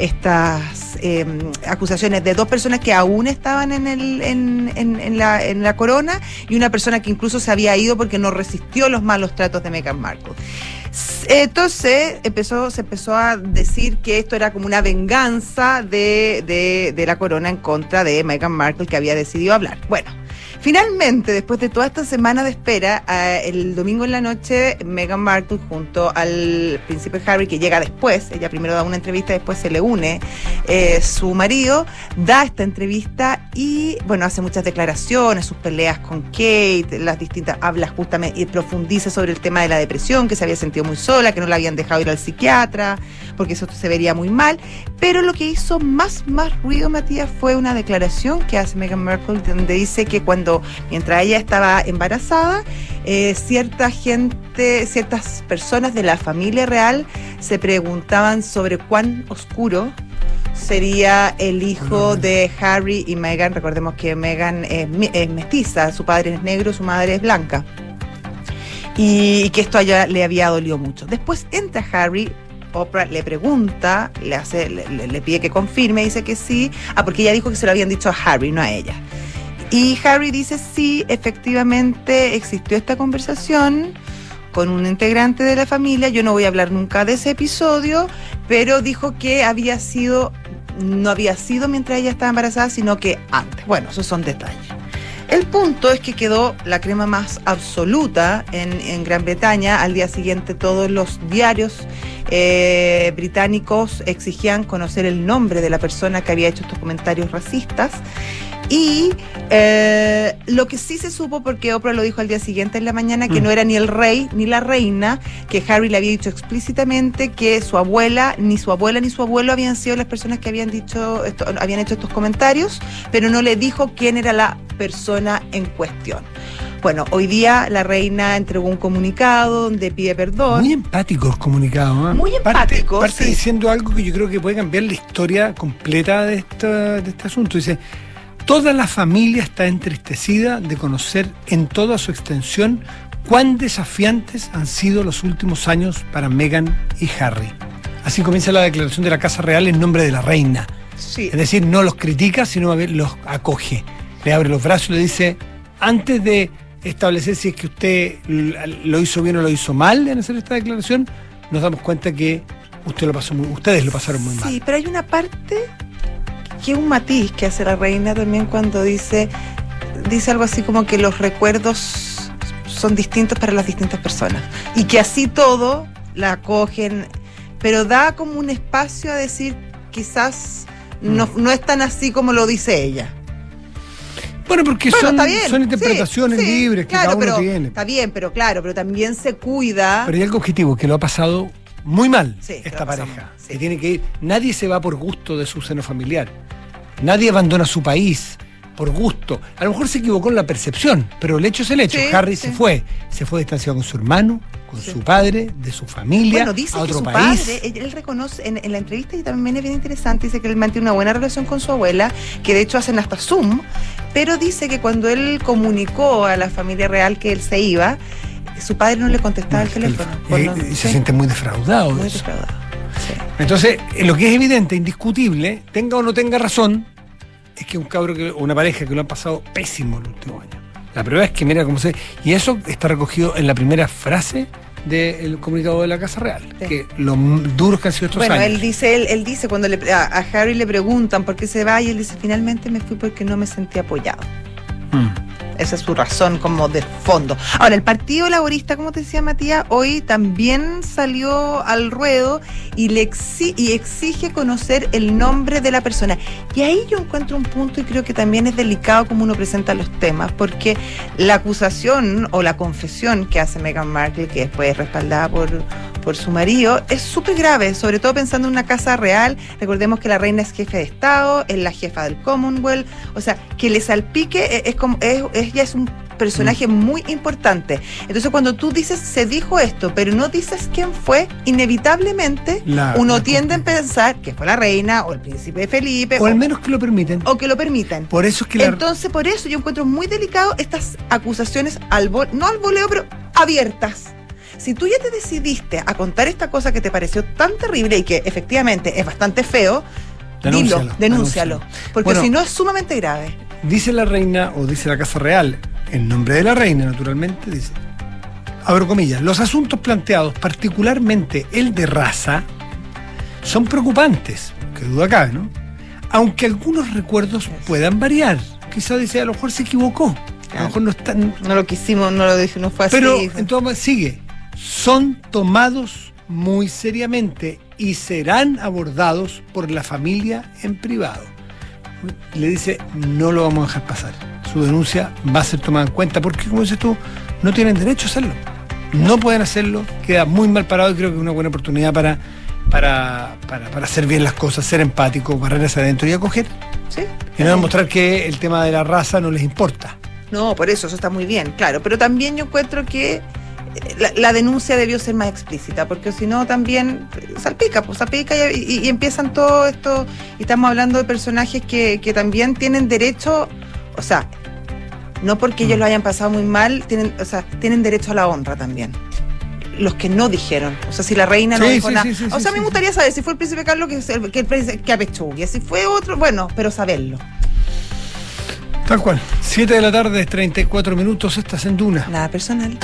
estas eh, acusaciones de dos personas que aún estaban en, el, en, en, en, la, en la corona, y una persona que incluso se había ido porque no resistió los malos tratos de Meghan Markle. Entonces empezó, se empezó a decir que esto era como una venganza de, de, de la corona en contra de Meghan Markle, que había decidido hablar. Bueno, finalmente, después de toda esta semana de espera, eh, el domingo en la noche, Meghan Markle junto al príncipe Harry, que llega después, ella primero da una entrevista, después se le une eh, su marido, da esta entrevista y, bueno, hace muchas declaraciones, sus peleas con Kate, las distintas, habla justamente y profundiza sobre el tema de la depresión, que se había sentido muy sola, que no la habían dejado ir al psiquiatra, porque eso se vería muy mal. Pero lo que hizo más, más ruido, Matías, fue una declaración que hace Meghan Markle, donde dice que cuando mientras ella estaba embarazada, eh, cierta gente, ciertas personas de la familia real se preguntaban sobre cuán oscuro sería el hijo de Harry y Meghan. Recordemos que Meghan es, es mestiza, su padre es negro, su madre es blanca, y que esto a ella le había dolido mucho. Después entra Harry, Oprah le pregunta, le hace, le, le pide que confirme, dice que sí. Ah, porque ella dijo que se lo habían dicho a Harry, no a ella. Y Harry dice sí, efectivamente existió esta conversación con un integrante de la familia. Yo no voy a hablar nunca de ese episodio, pero dijo que había sido, no había sido mientras ella estaba embarazada, sino que antes. Bueno, esos son detalles. El punto es que quedó la crema más absoluta en, en Gran Bretaña. Al día siguiente todos los diarios eh, británicos exigían conocer el nombre de la persona que había hecho estos comentarios racistas. Y eh, lo que sí se supo, porque Oprah lo dijo al día siguiente en la mañana, que mm. no era ni el rey ni la reina, que Harry le había dicho explícitamente que su abuela, ni su abuela ni su abuelo habían sido las personas que habían dicho esto, habían hecho estos comentarios, pero no le dijo quién era la persona en cuestión. Bueno, hoy día la reina entregó un comunicado donde pide perdón. Muy empático el comunicado, ¿eh? Muy empático, Parte, parte sí. diciendo algo que yo creo que puede cambiar la historia completa de, esta, de este asunto. Dice: toda la familia está entristecida de conocer en toda su extensión cuán desafiantes han sido los últimos años para Meghan y Harry. Así comienza la declaración de la Casa Real en nombre de la reina. Sí. Es decir, no los critica, sino a ver, los acoge. Le abre los brazos y le dice: antes de establecer si es que usted lo hizo bien o lo hizo mal en hacer esta declaración, nos damos cuenta que usted lo pasó muy, ustedes lo pasaron muy mal. Sí, pero hay una parte que es un matiz que hace la reina también cuando dice, dice algo así como que los recuerdos son distintos para las distintas personas y que así todo la acogen, pero da como un espacio a decir quizás no, no es tan así como lo dice ella. Bueno, porque Bueno, son, está bien, son interpretaciones sí, sí, libres que claro, cada uno pero, tiene. Está bien, pero claro, pero también se cuida. Pero hay algo objetivo, que lo ha pasado muy mal Sí, que lo esta ha pasado pareja. mal, sí. Que tiene que ir. Nadie se va por gusto de su seno familiar. Nadie abandona su país por gusto. A lo mejor se equivocó en la percepción, pero el hecho es el hecho. Sí, Harry sí. se fue. Se fue distanciado con su hermano, con Sí. su padre, de su familia, Bueno, dice a que otro su país. padre, él, él reconoce en, en la entrevista, y también es bien interesante, dice que él mantiene una buena relación con su abuela, que de hecho hacen hasta Zoom, pero dice que cuando él comunicó a la familia real que él se iba, su padre no le contestaba el teléfono. por Y, no- y se sí, siente muy defraudado de muy eso. defraudado. Sí. Entonces, eh, lo que es evidente, indiscutible, tenga o no tenga razón, es que un cabro, que, o una pareja que lo han pasado pésimo el último año. La prueba es que mira cómo se... Y eso está recogido en la primera frase del comunicado de la Casa Real, Sí. que lo m- duros que han sido estos Bueno, años. él dice, él, él dice cuando le, a, a Harry le preguntan por qué se va, y él dice, finalmente me fui porque no me sentí apoyado. Mm. Esa es su razón como de fondo. Ahora, el Partido Laborista, como te decía Matías, hoy también salió al ruedo y le exi- y exige conocer el nombre de la persona. Y ahí yo encuentro un punto, y creo que también es delicado como uno presenta los temas, porque la acusación o la confesión que hace Meghan Markle, que después es respaldada por, por su marido, es súper grave, sobre todo pensando en una casa real. Recordemos que la reina es jefe de Estado, es la jefa del Commonwealth, o sea, que le salpique es, es como es, es- ya es un personaje muy importante. Entonces, cuando tú dices se dijo esto, pero no dices quién fue, inevitablemente La- uno la tiende a cosa. pensar que fue la reina o el príncipe Felipe, O al menos que lo permiten. o que lo permitan. Por eso es que la... Entonces, por eso yo encuentro muy delicado estas acusaciones al vol- no al voleo, pero abiertas. Si tú ya te decidiste a contar esta cosa que te pareció tan terrible y que efectivamente es bastante feo, Denúncialo, dilo, denúncialo. denúncialo. Porque Bueno, si no es sumamente grave. Dice la reina, o dice la Casa Real, en nombre de la reina, naturalmente, dice, abro comillas, los asuntos planteados, particularmente el de raza, son preocupantes, que duda cabe, ¿no? Aunque algunos recuerdos puedan variar. Quizá dice, a lo mejor se equivocó, a lo mejor no están... No lo quisimos, no lo dije, no fue así. Pero, en todo caso, sigue, son tomados muy seriamente y serán abordados por la familia en privado. Le dice, no lo vamos a dejar pasar. Su denuncia va a ser tomada en cuenta porque, como dices tú, no tienen derecho a hacerlo. No pueden hacerlo, queda muy mal parado, y creo que es una buena oportunidad para, para, para, para hacer bien las cosas, ser empático, barrer hacia adentro y acoger. ¿Sí? Y no demostrar que el tema de la raza no les importa. No, por eso, eso está muy bien, claro. Pero también yo encuentro que la, la denuncia debió ser más explícita, porque si no también salpica, pues salpica y, y- y empiezan todo esto, y estamos hablando de personajes que, que también tienen derecho, o sea, no porque ellos lo hayan pasado muy mal, tienen, o sea, tienen derecho a la honra también. Los que no dijeron, o sea, si la reina no Sí, dijo sí, nada, sí, sí, o sí, sea, sí, me gustaría saber si fue el príncipe Carlos que, se- que, el príncipe- que apechugue, si fue otro, bueno, pero saberlo. Tal cual. siete de la tarde, treinta y cuatro minutos, estás en Duna. Nada personal.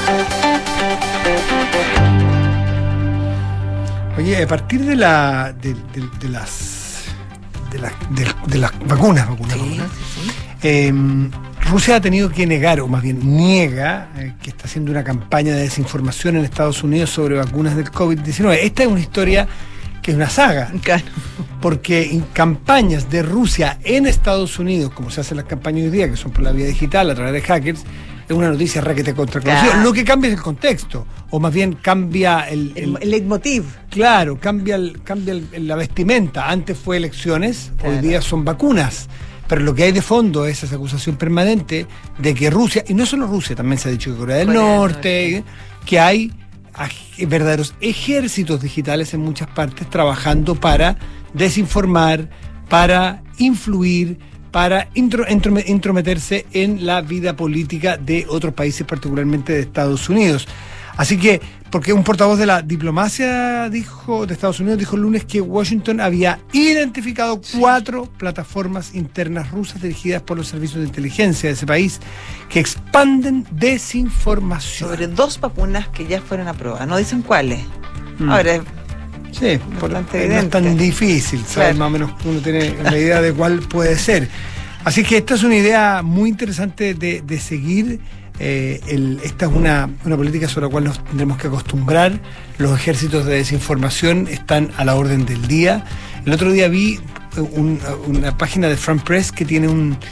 Oye, a partir de la de, de- de las de, las de, de las vacunas, vacunas, Sí, vacunas, sí, sí. eh, Rusia ha tenido que negar, o más bien niega, eh, que está haciendo una campaña de desinformación en Estados Unidos sobre vacunas del COVID diecinueve. Esta es una historia que es una saga, Claro. porque en campañas de Rusia en Estados Unidos, como se hacen las campañas hoy día, que son por la vía digital, a través de hackers, es una noticia requete contra conocida. Claro. Lo que cambia es el contexto, o más bien cambia el, El, el leitmotiv. Claro, cambia, el, cambia el- la vestimenta. Antes fue elecciones, Claro. hoy día son vacunas. Pero lo que hay de fondo es esa acusación permanente de que Rusia, y no solo Rusia, también se ha dicho que Corea del Corea del Norte, Norte. que hay aj- verdaderos ejércitos digitales en muchas partes trabajando para desinformar, para influir, para intro- entrome- intrometerse en la vida política de otros países, particularmente de Estados Unidos. Así que, porque un portavoz de la diplomacia dijo, de Estados Unidos dijo el lunes que Washington había identificado cuatro plataformas internas rusas dirigidas por los servicios de inteligencia de ese país que expanden desinformación. Sobre dos vacunas que ya fueron aprobadas. No dicen cuáles. Mm. Ahora, Sí, por, Bastante no es evidente. tan difícil, saber Claro. más o menos uno tiene una idea de cuál puede ser. Así que esta es una idea muy interesante de, de seguir. Eh, el- esta es una, una política sobre la cual nos tendremos que acostumbrar. Los ejércitos de desinformación están a la orden del día. El otro día vi un- una página de Front Press que tiene un,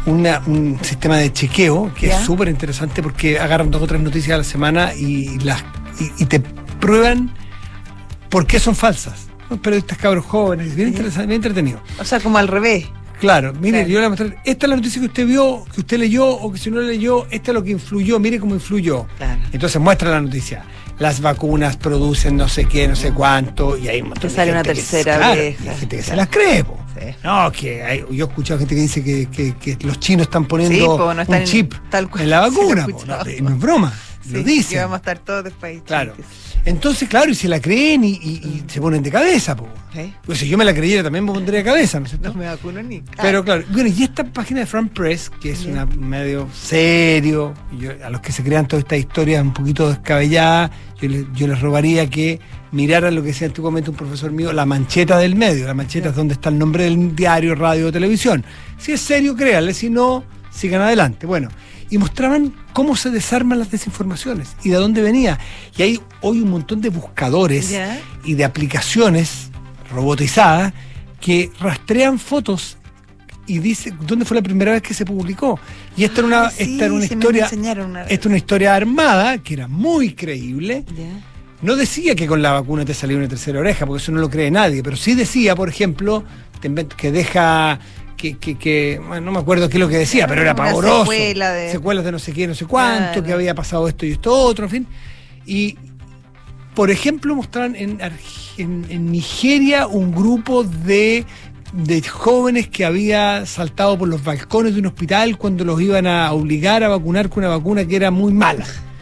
una, un sistema de chequeo que ¿Ya? es súper interesante porque agarran dos o tres noticias a la semana y, las, y, y te prueban por qué son falsas. Los periodistas cabros jóvenes, bien, interesante, bien entretenido. O sea, como al revés. Claro, mire, Claro. yo le voy a mostrar, esta es la noticia que usted vio, que usted leyó, o que si no la leyó, esta es lo que influyó, mire cómo influyó. Claro. Entonces muestra la noticia. Las vacunas producen no sé qué, no sé cuánto, y hay un montón Te sale de una gente que- tercera claro, vez, y hay gente que se claro. las cree, po. Sí. No, que hay, yo he escuchado gente que dice que, que, que los chinos están Sí, poniendo po, no están un en- chip tal cual. en la Sí, lo he vacuna, po. No, escuchado. no es broma, lo Sí, dicen. que vamos a estar todos después. Claro. Entonces, claro, y se la creen y, y- y se ponen de cabeza, po. ¿Sí? Pues si yo me la creyera también me pondría de cabeza, ¿no es cierto? No me vacuno ni. Pero claro, bueno, y esta página de Front Press, que es Ya. una medio serio, y yo- a los que se crean todas estas historias un poquito descabelladas, yo les, yo les robaría que miraran lo que decía antiguamente un profesor mío, la mancheta del medio. La mancheta Ya. es donde está el nombre del diario, radio o televisión. Si es serio, créanle, si no, sigan adelante. Bueno, y mostraban cómo se desarman las desinformaciones y de dónde venía. Y hay hoy un montón de buscadores Ya. y de aplicaciones robotizadas que rastrean fotos y dice dónde fue la primera vez que se publicó. Y esta era una, Ay, sí, esta era una sí me historia, enseñaron una- esta es una historia armada que era muy creíble. Ya. No decía que con la vacuna te salía una tercera oreja, porque eso no lo cree nadie, pero sí decía, por ejemplo, te invent- que deja que, que, que bueno, no me acuerdo qué es lo que decía, pero era Una pavoroso. secuela de- Secuelas de no sé qué, no sé cuánto, Claro. que había pasado esto y esto otro, en fin. Y por ejemplo, mostraban en, Arg- en, en Nigeria un grupo de, de jóvenes que había saltado por los balcones de un hospital cuando los iban a obligar a vacunar con una vacuna que era muy mala.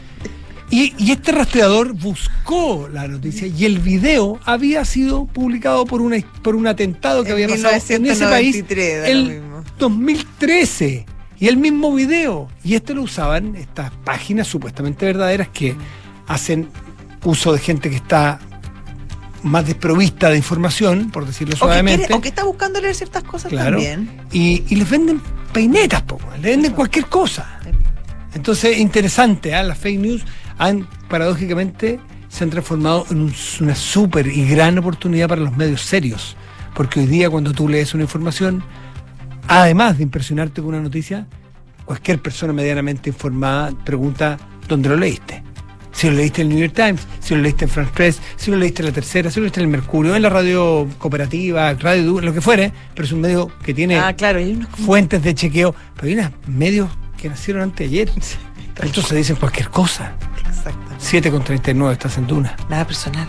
Y, y este rastreador buscó la noticia y el video había sido publicado por, una, por un atentado que En había pasado en ese país mil novecientos noventa y tres, da lo el mismo. dos mil trece. Y el mismo video. Y esto lo usaban estas páginas supuestamente verdaderas que hacen uso de gente que está más desprovista de información, por decirlo O que, suavemente. quiere- o que está buscando leer ciertas cosas Claro. también. Y, y les venden peinetas, po, le venden cualquier cosa. Entonces, interesante, ¿eh? Las fake news han, paradójicamente, se han transformado en un- una súper y gran oportunidad para los medios serios. Porque hoy día, cuando tú lees una información, además de impresionarte con una noticia, cualquier persona medianamente informada pregunta dónde lo leíste. Si lo leíste en el New York Times, si lo leíste en France Press, si lo leíste en La Tercera, si lo leíste en el Mercurio, en la radio cooperativa, radio Du- lo que fuere, pero es un medio que tiene Ah, claro, hay unos como- fuentes de chequeo, pero hay unos medios que nacieron antes de ayer. Entonces dicen cualquier cosa. Exacto. siete con treinta y nueve estás en Duna. Nada personal.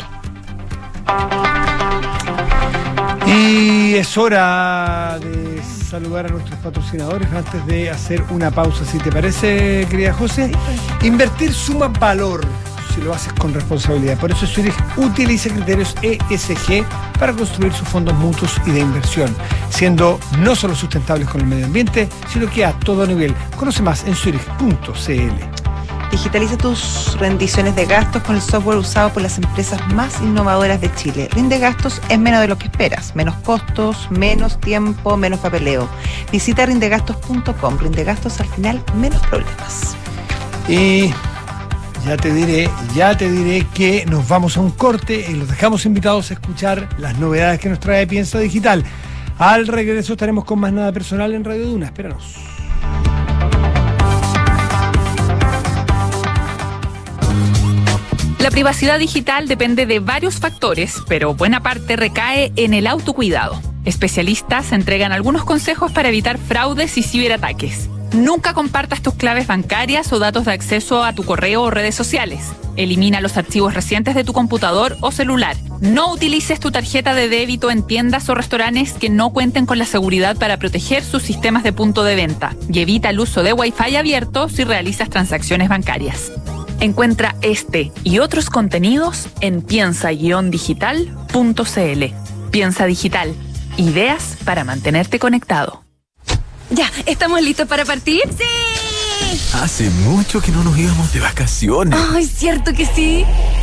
Y es hora de saludar a nuestros patrocinadores antes de hacer una pausa, si te parece, querida José. Invertir suma valor si lo haces con responsabilidad. Por eso Zurich utiliza criterios E S G para construir sus fondos mutuos y de inversión, siendo no solo sustentables con el medio ambiente, sino que a todo nivel. Conoce más en zurich punto c l. Digitaliza tus rendiciones de gastos con el software usado por las empresas más innovadoras de Chile. Rinde gastos en menos de lo que esperas. Menos costos, menos tiempo, menos papeleo. Visita rindegastos punto com. Rindegastos, al final, menos problemas. Y ya te diré, ya te diré que nos vamos a un corte y los dejamos invitados a escuchar las novedades que nos trae Piensa Digital. Al regreso estaremos con más Nada Personal en Radio Duna. Espéranos. La privacidad digital depende de varios factores, pero buena parte recae en el autocuidado. Especialistas entregan algunos consejos para evitar fraudes y ciberataques. Nunca compartas tus claves bancarias o datos de acceso a tu correo o redes sociales. Elimina los archivos recientes de tu computador o celular. No utilices tu tarjeta de débito en tiendas o restaurantes que no cuenten con la seguridad para proteger sus sistemas de punto de venta. Y evita el uso de Wi-Fi abierto si realizas transacciones bancarias. Encuentra este y otros contenidos en piensa guion digital punto c l. Piensa Digital. Ideas para mantenerte conectado. Ya, ¿estamos listos para partir? ¡Sí! Hace mucho que no nos íbamos de vacaciones. ¡Ay, cierto que sí!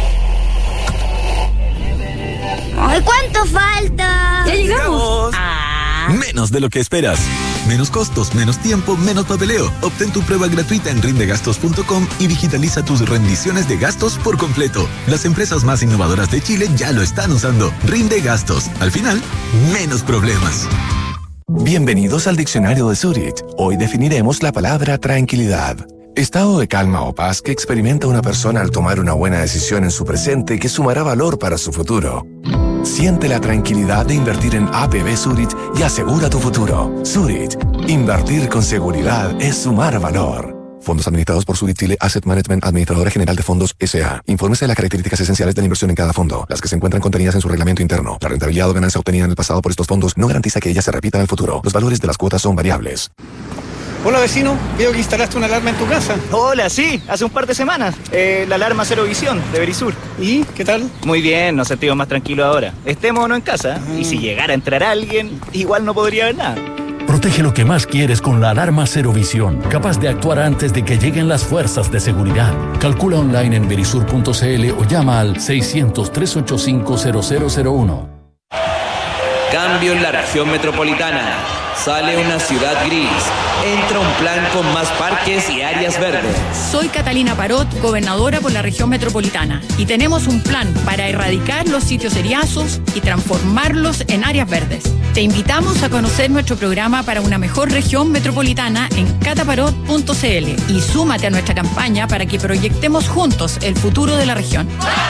¡Ay, cuánto falta! ¡Ya llegamos! Llegamos. ¡Ah! Menos de lo que esperas. Menos costos, menos tiempo, menos papeleo. Obtén tu prueba gratuita en rindegastos punto com y digitaliza tus rendiciones de gastos por completo. Las empresas más innovadoras de Chile ya lo están usando. Rinde Gastos. Al final, menos problemas. Bienvenidos al diccionario de Zurich. Hoy definiremos la palabra tranquilidad. Estado de calma o paz que experimenta una persona al tomar una buena decisión en su presente que sumará valor para su futuro. Siente la tranquilidad de invertir en A P B Zurich y asegura tu futuro. Zurich. Invertir con seguridad es sumar valor. Fondos administrados por Zurich Chile Asset Management, Administradora General de Fondos S A Infórmese de las características esenciales de la inversión en cada fondo, las que se encuentran contenidas en su reglamento interno. La rentabilidad o ganancia obtenida en el pasado por estos fondos no garantiza que ella se repita en el futuro. Los valores de las cuotas son variables. Hola vecino, veo que instalaste una alarma en tu casa. Hola, sí, hace un par de semanas. Eh, la alarma Cero Visión de Verisur. ¿Y qué tal? Muy bien, nos sentimos más tranquilos ahora. Estemos o no en casa. Mm. Y si llegara a entrar alguien, igual no podría ver nada. Protege lo que más quieres con la alarma Cero Visión, capaz de actuar antes de que lleguen las fuerzas de seguridad. Calcula online en verisur punto c l o llama al seiscientos, trescientos ochenta y cinco, cero cero cero uno. Cambio en la región metropolitana. Sale una ciudad gris. Entra un plan con más parques y áreas verdes. Soy Catalina Parot, gobernadora por la región metropolitana. Y tenemos un plan para erradicar los sitios eriazos y transformarlos en áreas verdes. Te invitamos a conocer nuestro programa para una mejor región metropolitana en cataparot punto c l y súmate a nuestra campaña para que proyectemos juntos el futuro de la región.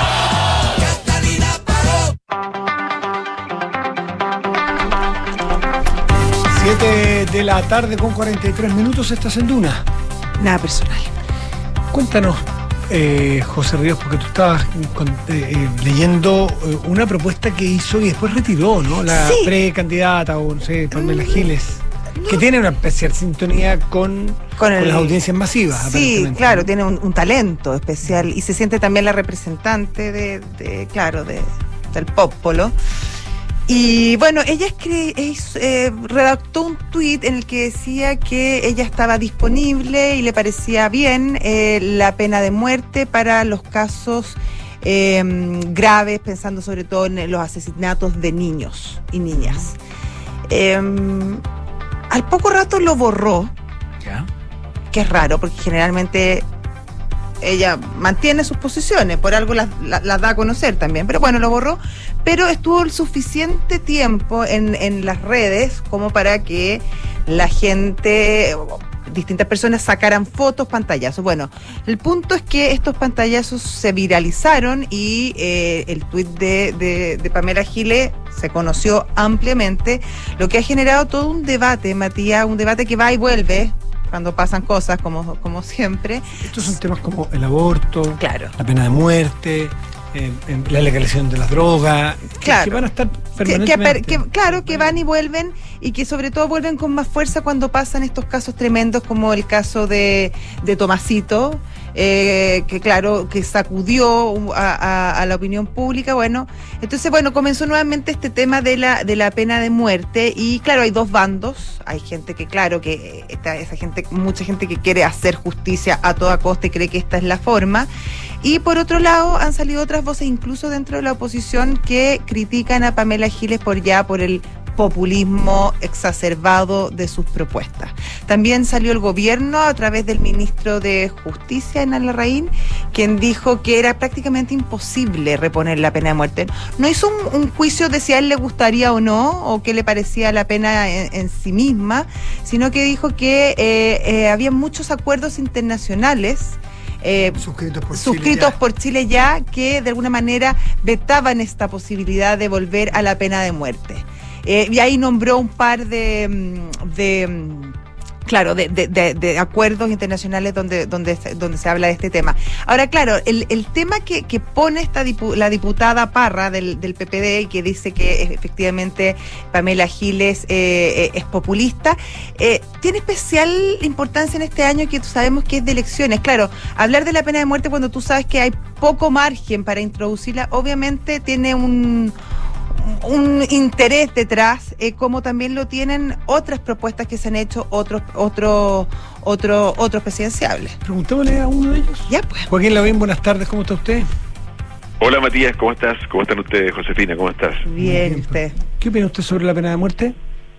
siete de la tarde con cuarenta y tres minutos, estás en Duna. Nada personal. Cuéntanos, eh, José Ríos, porque tú estabas con, eh, leyendo eh, una propuesta que hizo y después retiró, ¿no? La sí. precandidata, o no sé, Pamela Giles, no. que tiene una especial sintonía con, con, el, con las audiencias masivas. Sí, claro, tiene un, un talento especial y se siente también la representante de, de claro, de, del popolo. Y bueno, ella escri- es, eh, redactó un tuit en el que decía que ella estaba disponible y le parecía bien eh, la pena de muerte para los casos eh, graves, pensando sobre todo en los asesinatos de niños y niñas. Eh, al poco rato lo borró, ¿ya? Que es raro, porque generalmente ella mantiene sus posiciones, por algo las, las, las da a conocer también, pero bueno, lo borró, pero estuvo el suficiente tiempo en, en las redes como para que la gente, distintas personas sacaran fotos, pantallazos. Bueno, el punto es que estos pantallazos se viralizaron y eh, el tuit de, de, de Pamela Giles se conoció ampliamente, lo que ha generado todo un debate, Matías, un debate que va y vuelve cuando pasan cosas, como, como siempre. Estos son temas como el aborto, claro. la pena de muerte, eh, la legalización de las drogas, claro. que, que van a estar permanentemente. Que, que, que, claro, que van y vuelven, y que sobre todo vuelven con más fuerza cuando pasan estos casos tremendos, como el caso de, de Tomasito, eh, que claro, que sacudió a, a, a la opinión pública. Bueno, entonces bueno, comenzó nuevamente este tema de la, de la pena de muerte, y claro, hay dos bandos. Hay gente que, claro, que esta, esa gente, mucha gente que quiere hacer justicia a toda costa y cree que esta es la forma. Y por otro lado, han salido otras voces, incluso dentro de la oposición, que critican a Pamela Giles por ya por el populismo exacerbado de sus propuestas. También salió el gobierno a través del ministro de Justicia, Enal Larraín, quien dijo que era prácticamente imposible reponer la pena de muerte. No hizo un, un juicio de si a él le gustaría o no, o qué le parecía la pena en, en sí misma, sino que dijo que eh, eh, había muchos acuerdos internacionales Eh, suscritos, por, suscritos Chile por Chile ya, que de alguna manera vetaban esta posibilidad de volver a la pena de muerte. Eh, y ahí nombró un par de, de claro, de, de, de, de acuerdos internacionales donde, donde, donde se habla de este tema. Ahora, claro, el, el tema que, que pone esta dipu, la diputada Parra del, del P P D, y que dice que efectivamente Pamela Giles eh, es populista, eh, tiene especial importancia en este año que sabemos que es de elecciones. Claro, hablar de la pena de muerte cuando tú sabes que hay poco margen para introducirla, obviamente tiene un un interés detrás, eh, como también lo tienen otras propuestas que se han hecho otros otros otros otros presidenciables. Preguntémosle a uno de ellos. Ya pues. Joaquín Lavín, buenas tardes, ¿cómo está usted? Hola Matías, ¿cómo estás? ¿Cómo están ustedes? Josefina, ¿cómo estás? Bien, usted. ¿Qué opina usted sobre la pena de muerte?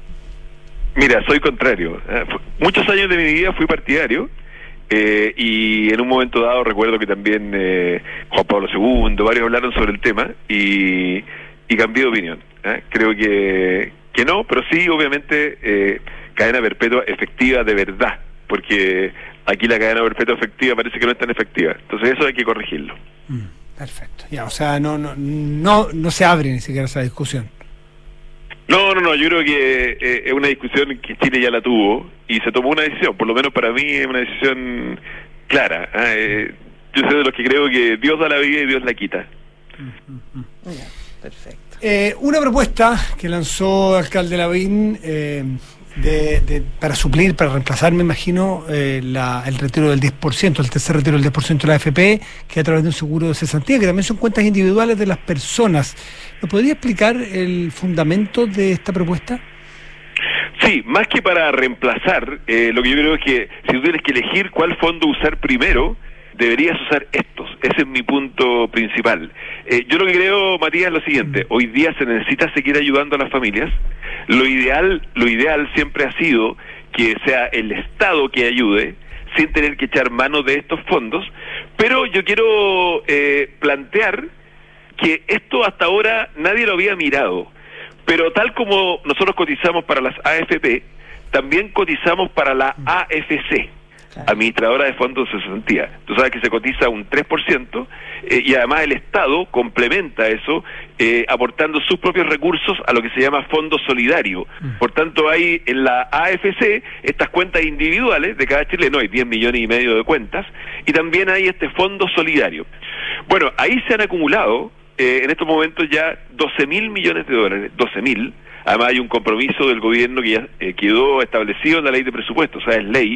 Mira, soy contrario. ¿eh? Muchos años de mi vida fui partidario, eh, y en un momento dado recuerdo que también eh, Juan Pablo segundo, varios hablaron sobre el tema, y y cambié de opinión. ¿eh? Creo que que no, pero sí, obviamente, eh, cadena perpetua efectiva de verdad, porque aquí la cadena perpetua efectiva parece que no es tan efectiva. Entonces eso hay que corregirlo. Mm, perfecto. Ya, o sea, no, no, no, no se abre ni siquiera esa discusión. No, no, no, yo creo que eh, es una discusión que Chile ya la tuvo y se tomó una decisión, por lo menos para mí es una decisión clara. ¿eh? Yo soy de los que creo que Dios da la vida y Dios la quita. Mm-hmm. Ya, perfecto. Eh, una propuesta que lanzó el alcalde Lavín eh, de, de, para suplir, para reemplazar, me imagino, eh, la, el retiro del diez por ciento, el tercer retiro del diez por ciento de la A F P, que a través de un seguro de cesantía, que también son cuentas individuales de las personas. ¿Me podría explicar el fundamento de esta propuesta? Sí, más que para reemplazar, eh, lo que yo creo es que si tú tienes que elegir cuál fondo usar primero, deberías usar estos. Ese es mi punto principal. Eh, yo lo que creo, Matías, es lo siguiente. Hoy día se necesita seguir ayudando a las familias. Lo ideal, lo ideal siempre ha sido que sea el Estado que ayude, sin tener que echar mano de estos fondos. Pero yo quiero eh, plantear que esto hasta ahora nadie lo había mirado. Pero tal como nosotros cotizamos para las A F P, también cotizamos para la A F C, administradora de fondos de cesantía. Tú sabes que se cotiza un tres por ciento eh, y además el Estado complementa eso eh, aportando sus propios recursos a lo que se llama fondo solidario. Mm. Por tanto, hay en la A F C estas cuentas individuales de cada chileno, hay diez millones y medio de cuentas, y también hay este fondo solidario. Bueno, ahí se han acumulado eh, en estos momentos ya doce mil millones de dólares, doce mil. Además hay un compromiso del gobierno que ya eh, quedó establecido en la ley de presupuestos, o sea, es ley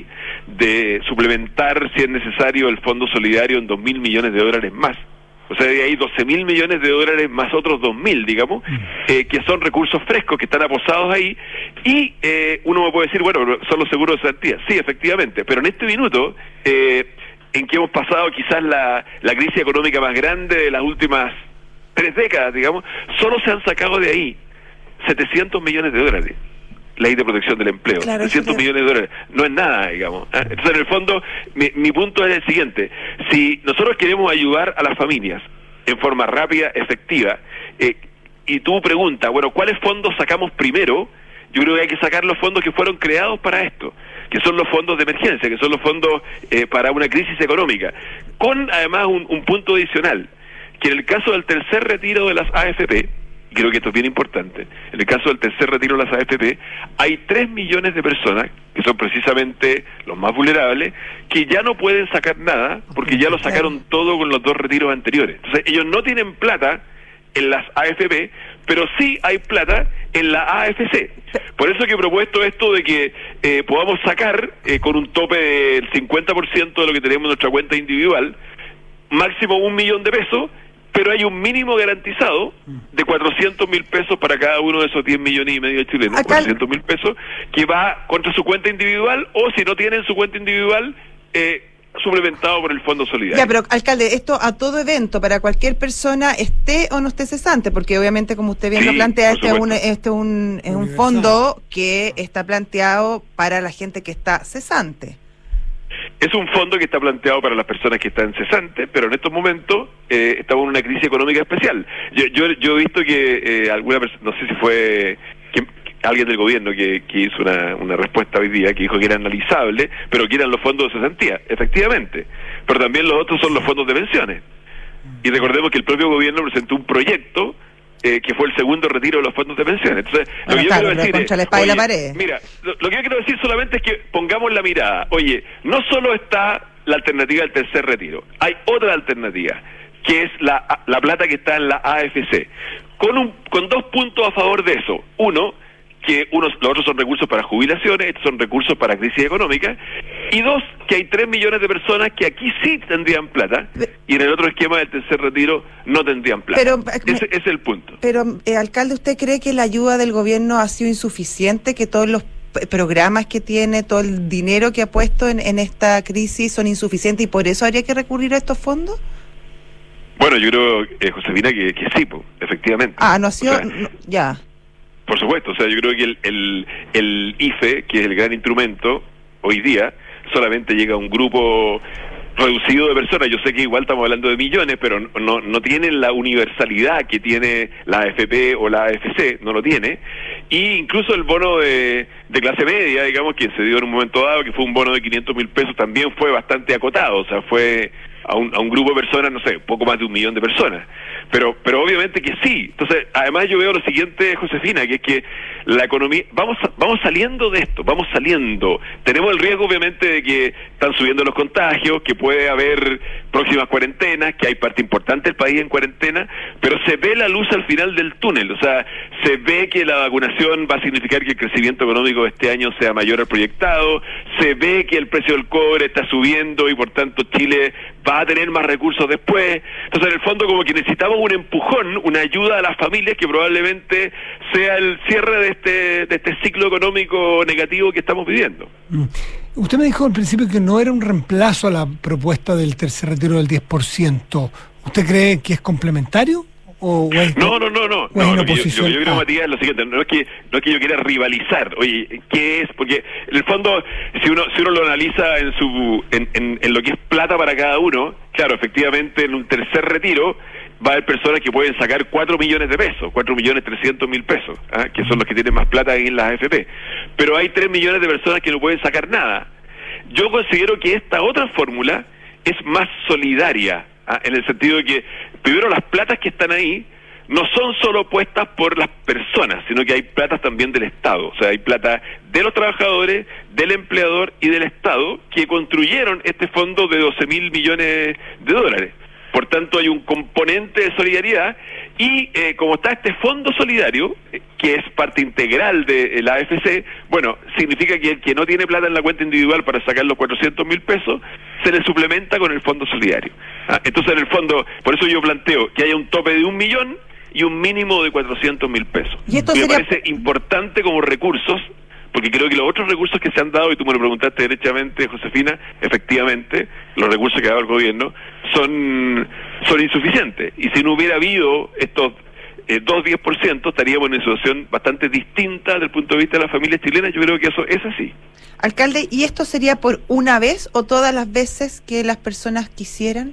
de suplementar, si es necesario, el fondo solidario en dos mil millones de dólares más. O sea, hay doce mil millones de dólares más otros dos mil, digamos, eh, que son recursos frescos que están aposados ahí. Y eh, uno me puede decir, bueno, son los seguros de cesantía. Sí, efectivamente, pero en este minuto, eh, en que hemos pasado quizás la, la crisis económica más grande de las últimas tres décadas, digamos, solo se han sacado de ahí setecientos millones de dólares, ley de protección del empleo, claro, setecientos millones de dólares, no es nada, digamos. ¿eh? Entonces, en el fondo, mi, mi punto es el siguiente: si nosotros queremos ayudar a las familias en forma rápida, efectiva, eh, y tú preguntas, bueno, ¿cuáles fondos sacamos primero? Yo creo que hay que sacar los fondos que fueron creados para esto, que son los fondos de emergencia, que son los fondos eh, para una crisis económica, con además un, un punto adicional, que en el caso del tercer retiro de las A F P, creo que esto es bien importante, en el caso del tercer retiro de las A F P, hay tres millones de personas, que son precisamente los más vulnerables, que ya no pueden sacar nada, porque ya lo sacaron todo con los dos retiros anteriores. Entonces, ellos no tienen plata en las A F P, pero sí hay plata en la A F C. Por eso que he propuesto esto de que eh, podamos sacar eh, con un tope del cincuenta por ciento de lo que tenemos en nuestra cuenta individual, máximo un millón de pesos, pero hay un mínimo garantizado de cuatrocientos mil pesos para cada uno de esos diez millones y medio de chilenos, cuatrocientos mil pesos, que va contra su cuenta individual, o si no tienen su cuenta individual, eh, suplementado por el Fondo Solidario. Ya, pero alcalde, esto a todo evento, para cualquier persona, esté o no esté cesante, porque obviamente, como usted bien sí, lo plantea, este es un, este un, es un fondo que está planteado para la gente que está cesante. Es un fondo que está planteado para las personas que están cesantes, pero en estos momentos eh, estamos en una crisis económica especial. Yo yo, yo he visto que eh, alguna persona, no sé si fue que, alguien del gobierno que, que hizo una, una respuesta hoy día, que dijo que era analizable, pero que eran los fondos de cesantía, efectivamente. Pero también los otros son los fondos de pensiones. Y recordemos que el propio gobierno presentó un proyecto Eh, que fue el segundo retiro de los fondos de pensiones. Entonces, bueno, lo que yo claro, quiero decir es, la espada y la pared. Mira, lo, lo que yo quiero decir solamente es que pongamos la mirada. Oye, no solo está la alternativa del tercer retiro, hay otra alternativa, que es la, la plata que está en la A F C, con un con dos puntos a favor de eso. Uno, que unos, los otros son recursos para jubilaciones, estos son recursos para crisis económica, y dos, que hay tres millones de personas que aquí sí tendrían plata, y en el otro esquema del tercer retiro no tendrían plata. Pero, ese, ese es el punto. Pero, eh, alcalde, ¿usted cree que la ayuda del gobierno ha sido insuficiente, que todos los programas que tiene, todo el dinero que ha puesto en, en esta crisis son insuficientes y por eso habría que recurrir a estos fondos? Bueno, yo creo, eh, Josefina, que, que sí, po, efectivamente. Ah, no ha sido... O sea, no, ya... Por supuesto, o sea, yo creo que el, el, el I F E, que es el gran instrumento, hoy día, solamente llega a un grupo reducido de personas. Yo sé que igual estamos hablando de millones, pero no, no tienen la universalidad que tiene la A F P o la A F C, no lo tiene. Y incluso el bono de, de clase media, digamos, que se dio en un momento dado, que fue un bono de quinientos mil pesos, también fue bastante acotado, o sea, fue a un, a un grupo de personas, no sé, poco más de un millón de personas. Pero pero obviamente que sí. Entonces, además yo veo lo siguiente, Josefina, que es que la economía, vamos vamos saliendo de esto, vamos saliendo. Tenemos el riesgo, obviamente, de que están subiendo los contagios, que puede haber próximas cuarentenas, que hay parte importante del país en cuarentena, pero se ve la luz al final del túnel. O sea, se ve que la vacunación va a significar que el crecimiento económico de este año sea mayor al proyectado, se ve que el precio del cobre está subiendo y por tanto Chile va a tener más recursos después. Entonces, en el fondo, como que necesitamos un empujón, una ayuda a las familias que probablemente sea el cierre de este de este ciclo económico negativo que estamos viviendo. Mm. Usted me dijo al principio que no era un reemplazo a la propuesta del tercer retiro del diez por ciento. ¿Usted cree que es complementario? ¿O es no, no, no, no, no, no, no yo, yo, yo creo, ah. Matías, es lo siguiente, no es que no es que yo quiera rivalizar, oye, ¿qué es? Porque en el fondo, si uno si uno lo analiza en su en, en, en lo que es plata para cada uno, claro, efectivamente en un tercer retiro va a haber personas que pueden sacar cuatro millones de pesos, cuatro millones trescientos mil pesos, ¿ah? Que son los que tienen más plata en las A F P, pero hay tres millones de personas que no pueden sacar nada. Yo considero que esta otra fórmula es más solidaria, ¿ah? En el sentido de que, primero, las platas que están ahí no son solo puestas por las personas, sino que hay platas también del Estado. O sea, hay plata de los trabajadores, del empleador y del Estado que construyeron este fondo de doce mil millones de dólares. Por tanto, hay un componente de solidaridad y eh, como está este fondo solidario, eh, que es parte integral de la A F C, bueno, significa que el que no tiene plata en la cuenta individual para sacar los cuatrocientos mil pesos, se le suplementa con el fondo solidario. Ah, entonces, en el fondo, por eso yo planteo que haya un tope de un millón y un mínimo de cuatrocientos mil pesos. ¿Y esto Me sería... parece importante como recursos, porque creo que los otros recursos que se han dado, y tú me lo preguntaste derechamente, Josefina, efectivamente, los recursos que ha dado el gobierno son, son insuficientes. Y si no hubiera habido estos eh, dos diez por ciento, estaríamos en una situación bastante distinta desde el punto de vista de las familias chilenas. Yo creo que eso es así. Alcalde, ¿y esto sería por una vez o todas las veces que las personas quisieran?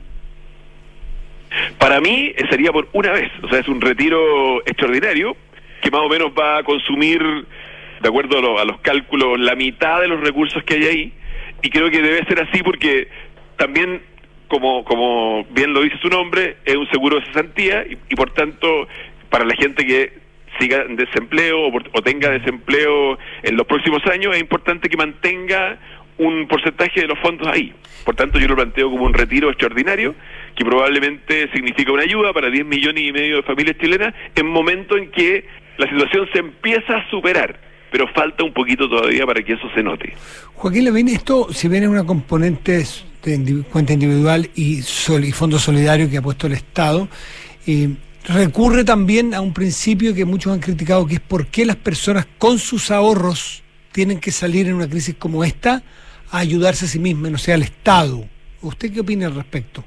Para mí eh, sería por una vez. O sea, es un retiro extraordinario que más o menos va a consumir, de acuerdo a, lo, a los cálculos, la mitad de los recursos que hay ahí, y creo que debe ser así porque también, como como bien lo dice su nombre, es un seguro de cesantía y, y por tanto, para la gente que siga en desempleo o, por, o tenga desempleo en los próximos años, es importante que mantenga un porcentaje de los fondos ahí. Por tanto, yo lo planteo como un retiro extraordinario que probablemente significa una ayuda para diez millones y medio de familias chilenas en momento en que la situación se empieza a superar, pero falta un poquito todavía para que eso se note. Joaquín Lavín, esto, si bien es una componente de indiv- cuenta individual y, sol- y fondo solidario que ha puesto el Estado, eh, recurre también a un principio que muchos han criticado, que es por qué las personas con sus ahorros tienen que salir en una crisis como esta a ayudarse a sí mismas, no sea al Estado. ¿Usted qué opina al respecto?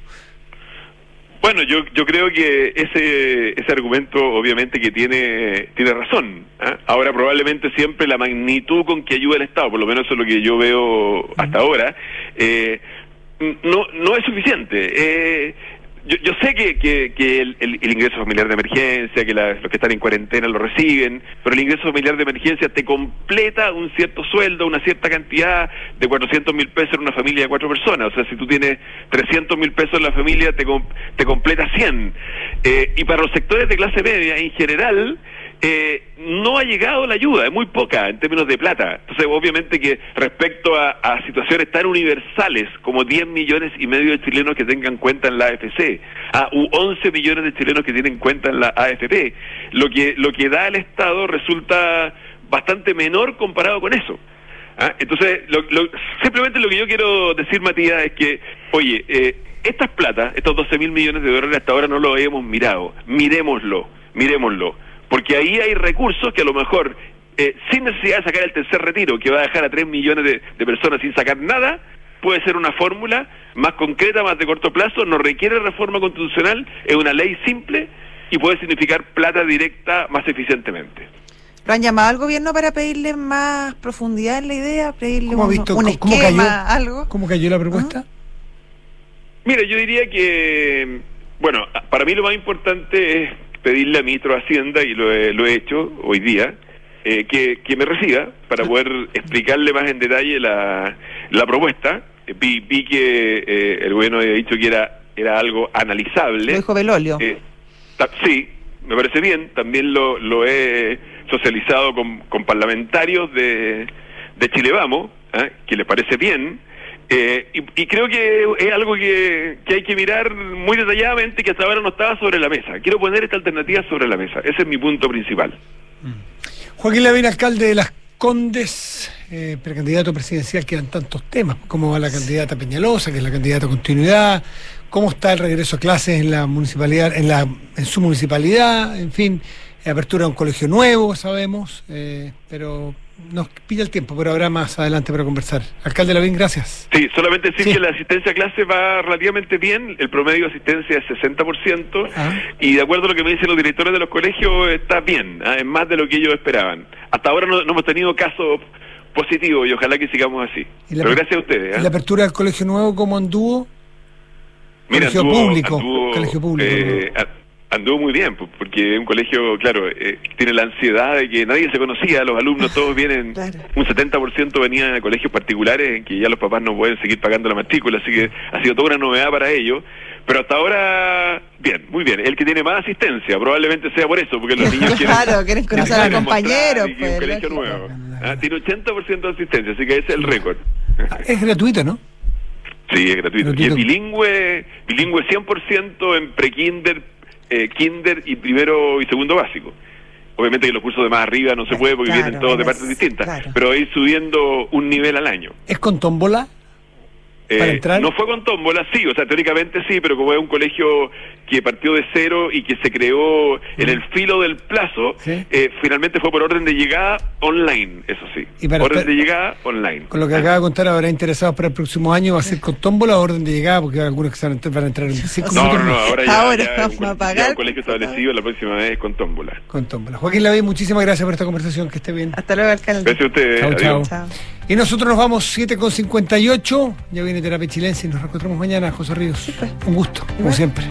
Bueno, yo yo creo que ese ese argumento obviamente que tiene tiene razón. ¿eh? Ahora probablemente siempre la magnitud con que ayuda el Estado, por lo menos eso es lo que yo veo hasta ahora, eh, no no es suficiente. Eh, yo, yo sé que, que, que el, el, el ingreso familiar de emergencia, que la, los que están en cuarentena lo reciben, pero el ingreso familiar de emergencia te completa un cierto sueldo, una cierta cantidad de cuatrocientos mil pesos en una familia de cuatro personas. O sea, si tú tienes trescientos mil pesos en la familia, te, te completa cien. Eh, y para los sectores de clase media en general, eh, no ha llegado la ayuda, es muy poca en términos de plata. Entonces, obviamente que respecto a, a situaciones tan universales como diez millones y medio de chilenos que tengan cuenta en la A F C, a u once millones de chilenos que tienen cuenta en la A F P, lo que lo que da el Estado resulta bastante menor comparado con eso. ¿Ah? Entonces, lo, lo, simplemente lo que yo quiero decir, Matías, es que, oye, eh, estas plata, estos doce mil millones de dólares hasta ahora no lo hemos mirado, miremoslo, miremoslo. Porque ahí hay recursos que a lo mejor, eh, sin necesidad de sacar el tercer retiro, que va a dejar a tres millones de, de personas sin sacar nada, puede ser una fórmula más concreta, más de corto plazo, no requiere reforma constitucional, es una ley simple y puede significar plata directa más eficientemente. ¿Lo han llamado al gobierno para pedirle más profundidad en la idea? ¿Pedirle un, visto, un ¿cómo, esquema, cómo cayó, algo? ¿Cómo cayó la propuesta? ¿Ah? Mira, yo diría que, bueno, para mí lo más importante es pedirle al ministro de Hacienda, y lo he, lo he hecho hoy día, eh, que, que me reciba para poder explicarle más en detalle la, la propuesta. Vi, vi que eh, el gobierno había dicho que era, era algo analizable. Lo dijo Belolio. Eh, ta, sí, me parece bien. También lo, lo he socializado con, con parlamentarios de, de Chile Vamos, ¿eh? que les parece bien. Eh, y, y creo que es algo que, que hay que mirar muy detalladamente, que hasta ahora no estaba sobre la mesa. Quiero poner esta alternativa sobre la mesa. Ese es mi punto principal. Joaquín Lavín, alcalde de Las Condes, eh, precandidato presidencial. Quedan tantos temas. ¿Cómo va la candidata Peñalosa, que es la candidata a continuidad? ¿Cómo está el regreso a clases en la municipalidad, en la en su municipalidad? En fin, apertura de un colegio nuevo, sabemos, eh, pero nos pilla el tiempo, pero habrá más adelante para conversar. Alcalde Lavín, gracias. Sí, solamente decir sí. que la asistencia a clase va relativamente bien, el promedio de asistencia es sesenta por ciento, ah. y de acuerdo a lo que me dicen los directores de los colegios, está bien, ¿eh? es más de lo que ellos esperaban. Hasta ahora no, no hemos tenido casos positivos y ojalá que sigamos así. Pero gracias a ustedes. ¿eh? ¿Y la apertura del colegio nuevo cómo anduvo? Mira, colegio anduvo, público. Anduvo, colegio público. Eh, Anduvo muy bien, porque es un colegio, claro, eh, tiene la ansiedad de que nadie se conocía, los alumnos todos vienen, claro. un setenta por ciento venían de colegios particulares en que ya los papás no pueden seguir pagando la matrícula, así que ha sido toda una novedad para ellos, pero hasta ahora, bien, muy bien, el que tiene más asistencia, probablemente sea por eso, porque los niños quieren... Claro, quieren conocer a los compañeros. Pues, un colegio nuevo. Ah, tiene ochenta por ciento de asistencia, así que ese es el récord. Es gratuito, ¿no? Sí, es gratuito. gratuito. Y es bilingüe, bilingüe cien por ciento en pre-kinder, Eh, kinder y primero y segundo básico. Obviamente que los cursos de más arriba no se puede porque claro, vienen todos de partes distintas, claro. pero ir subiendo un nivel al año. ¿Es con tómbola? Eh, ¿Para entrar? No fue con tómbola, sí, o sea, teóricamente sí, pero como es un colegio que partió de cero y que se creó mm. en el filo del plazo, ¿sí? eh, finalmente fue por orden de llegada online, eso sí. ¿Y para orden estar... de llegada online. Con lo que acaba de contar, ¿habrá interesados para el próximo año? ¿Va a ser con tómbola o orden de llegada? Porque hay algunos que van a entrar, van a entrar en cinco no, minutos. No, no, ahora ya, ahora ya vamos un, a pagar. Ya un colegio establecido, la próxima vez con tómbola. Con tómbola. Joaquín Lavín, muchísimas gracias por esta conversación, que esté bien. Hasta luego, alcalde. Gracias a ustedes. Chao, chao. chao. Y nosotros nos vamos siete con cincuenta y ocho, ya viene Terapia Chilense y nos reencontramos mañana, José Ríos. Un gusto, como siempre.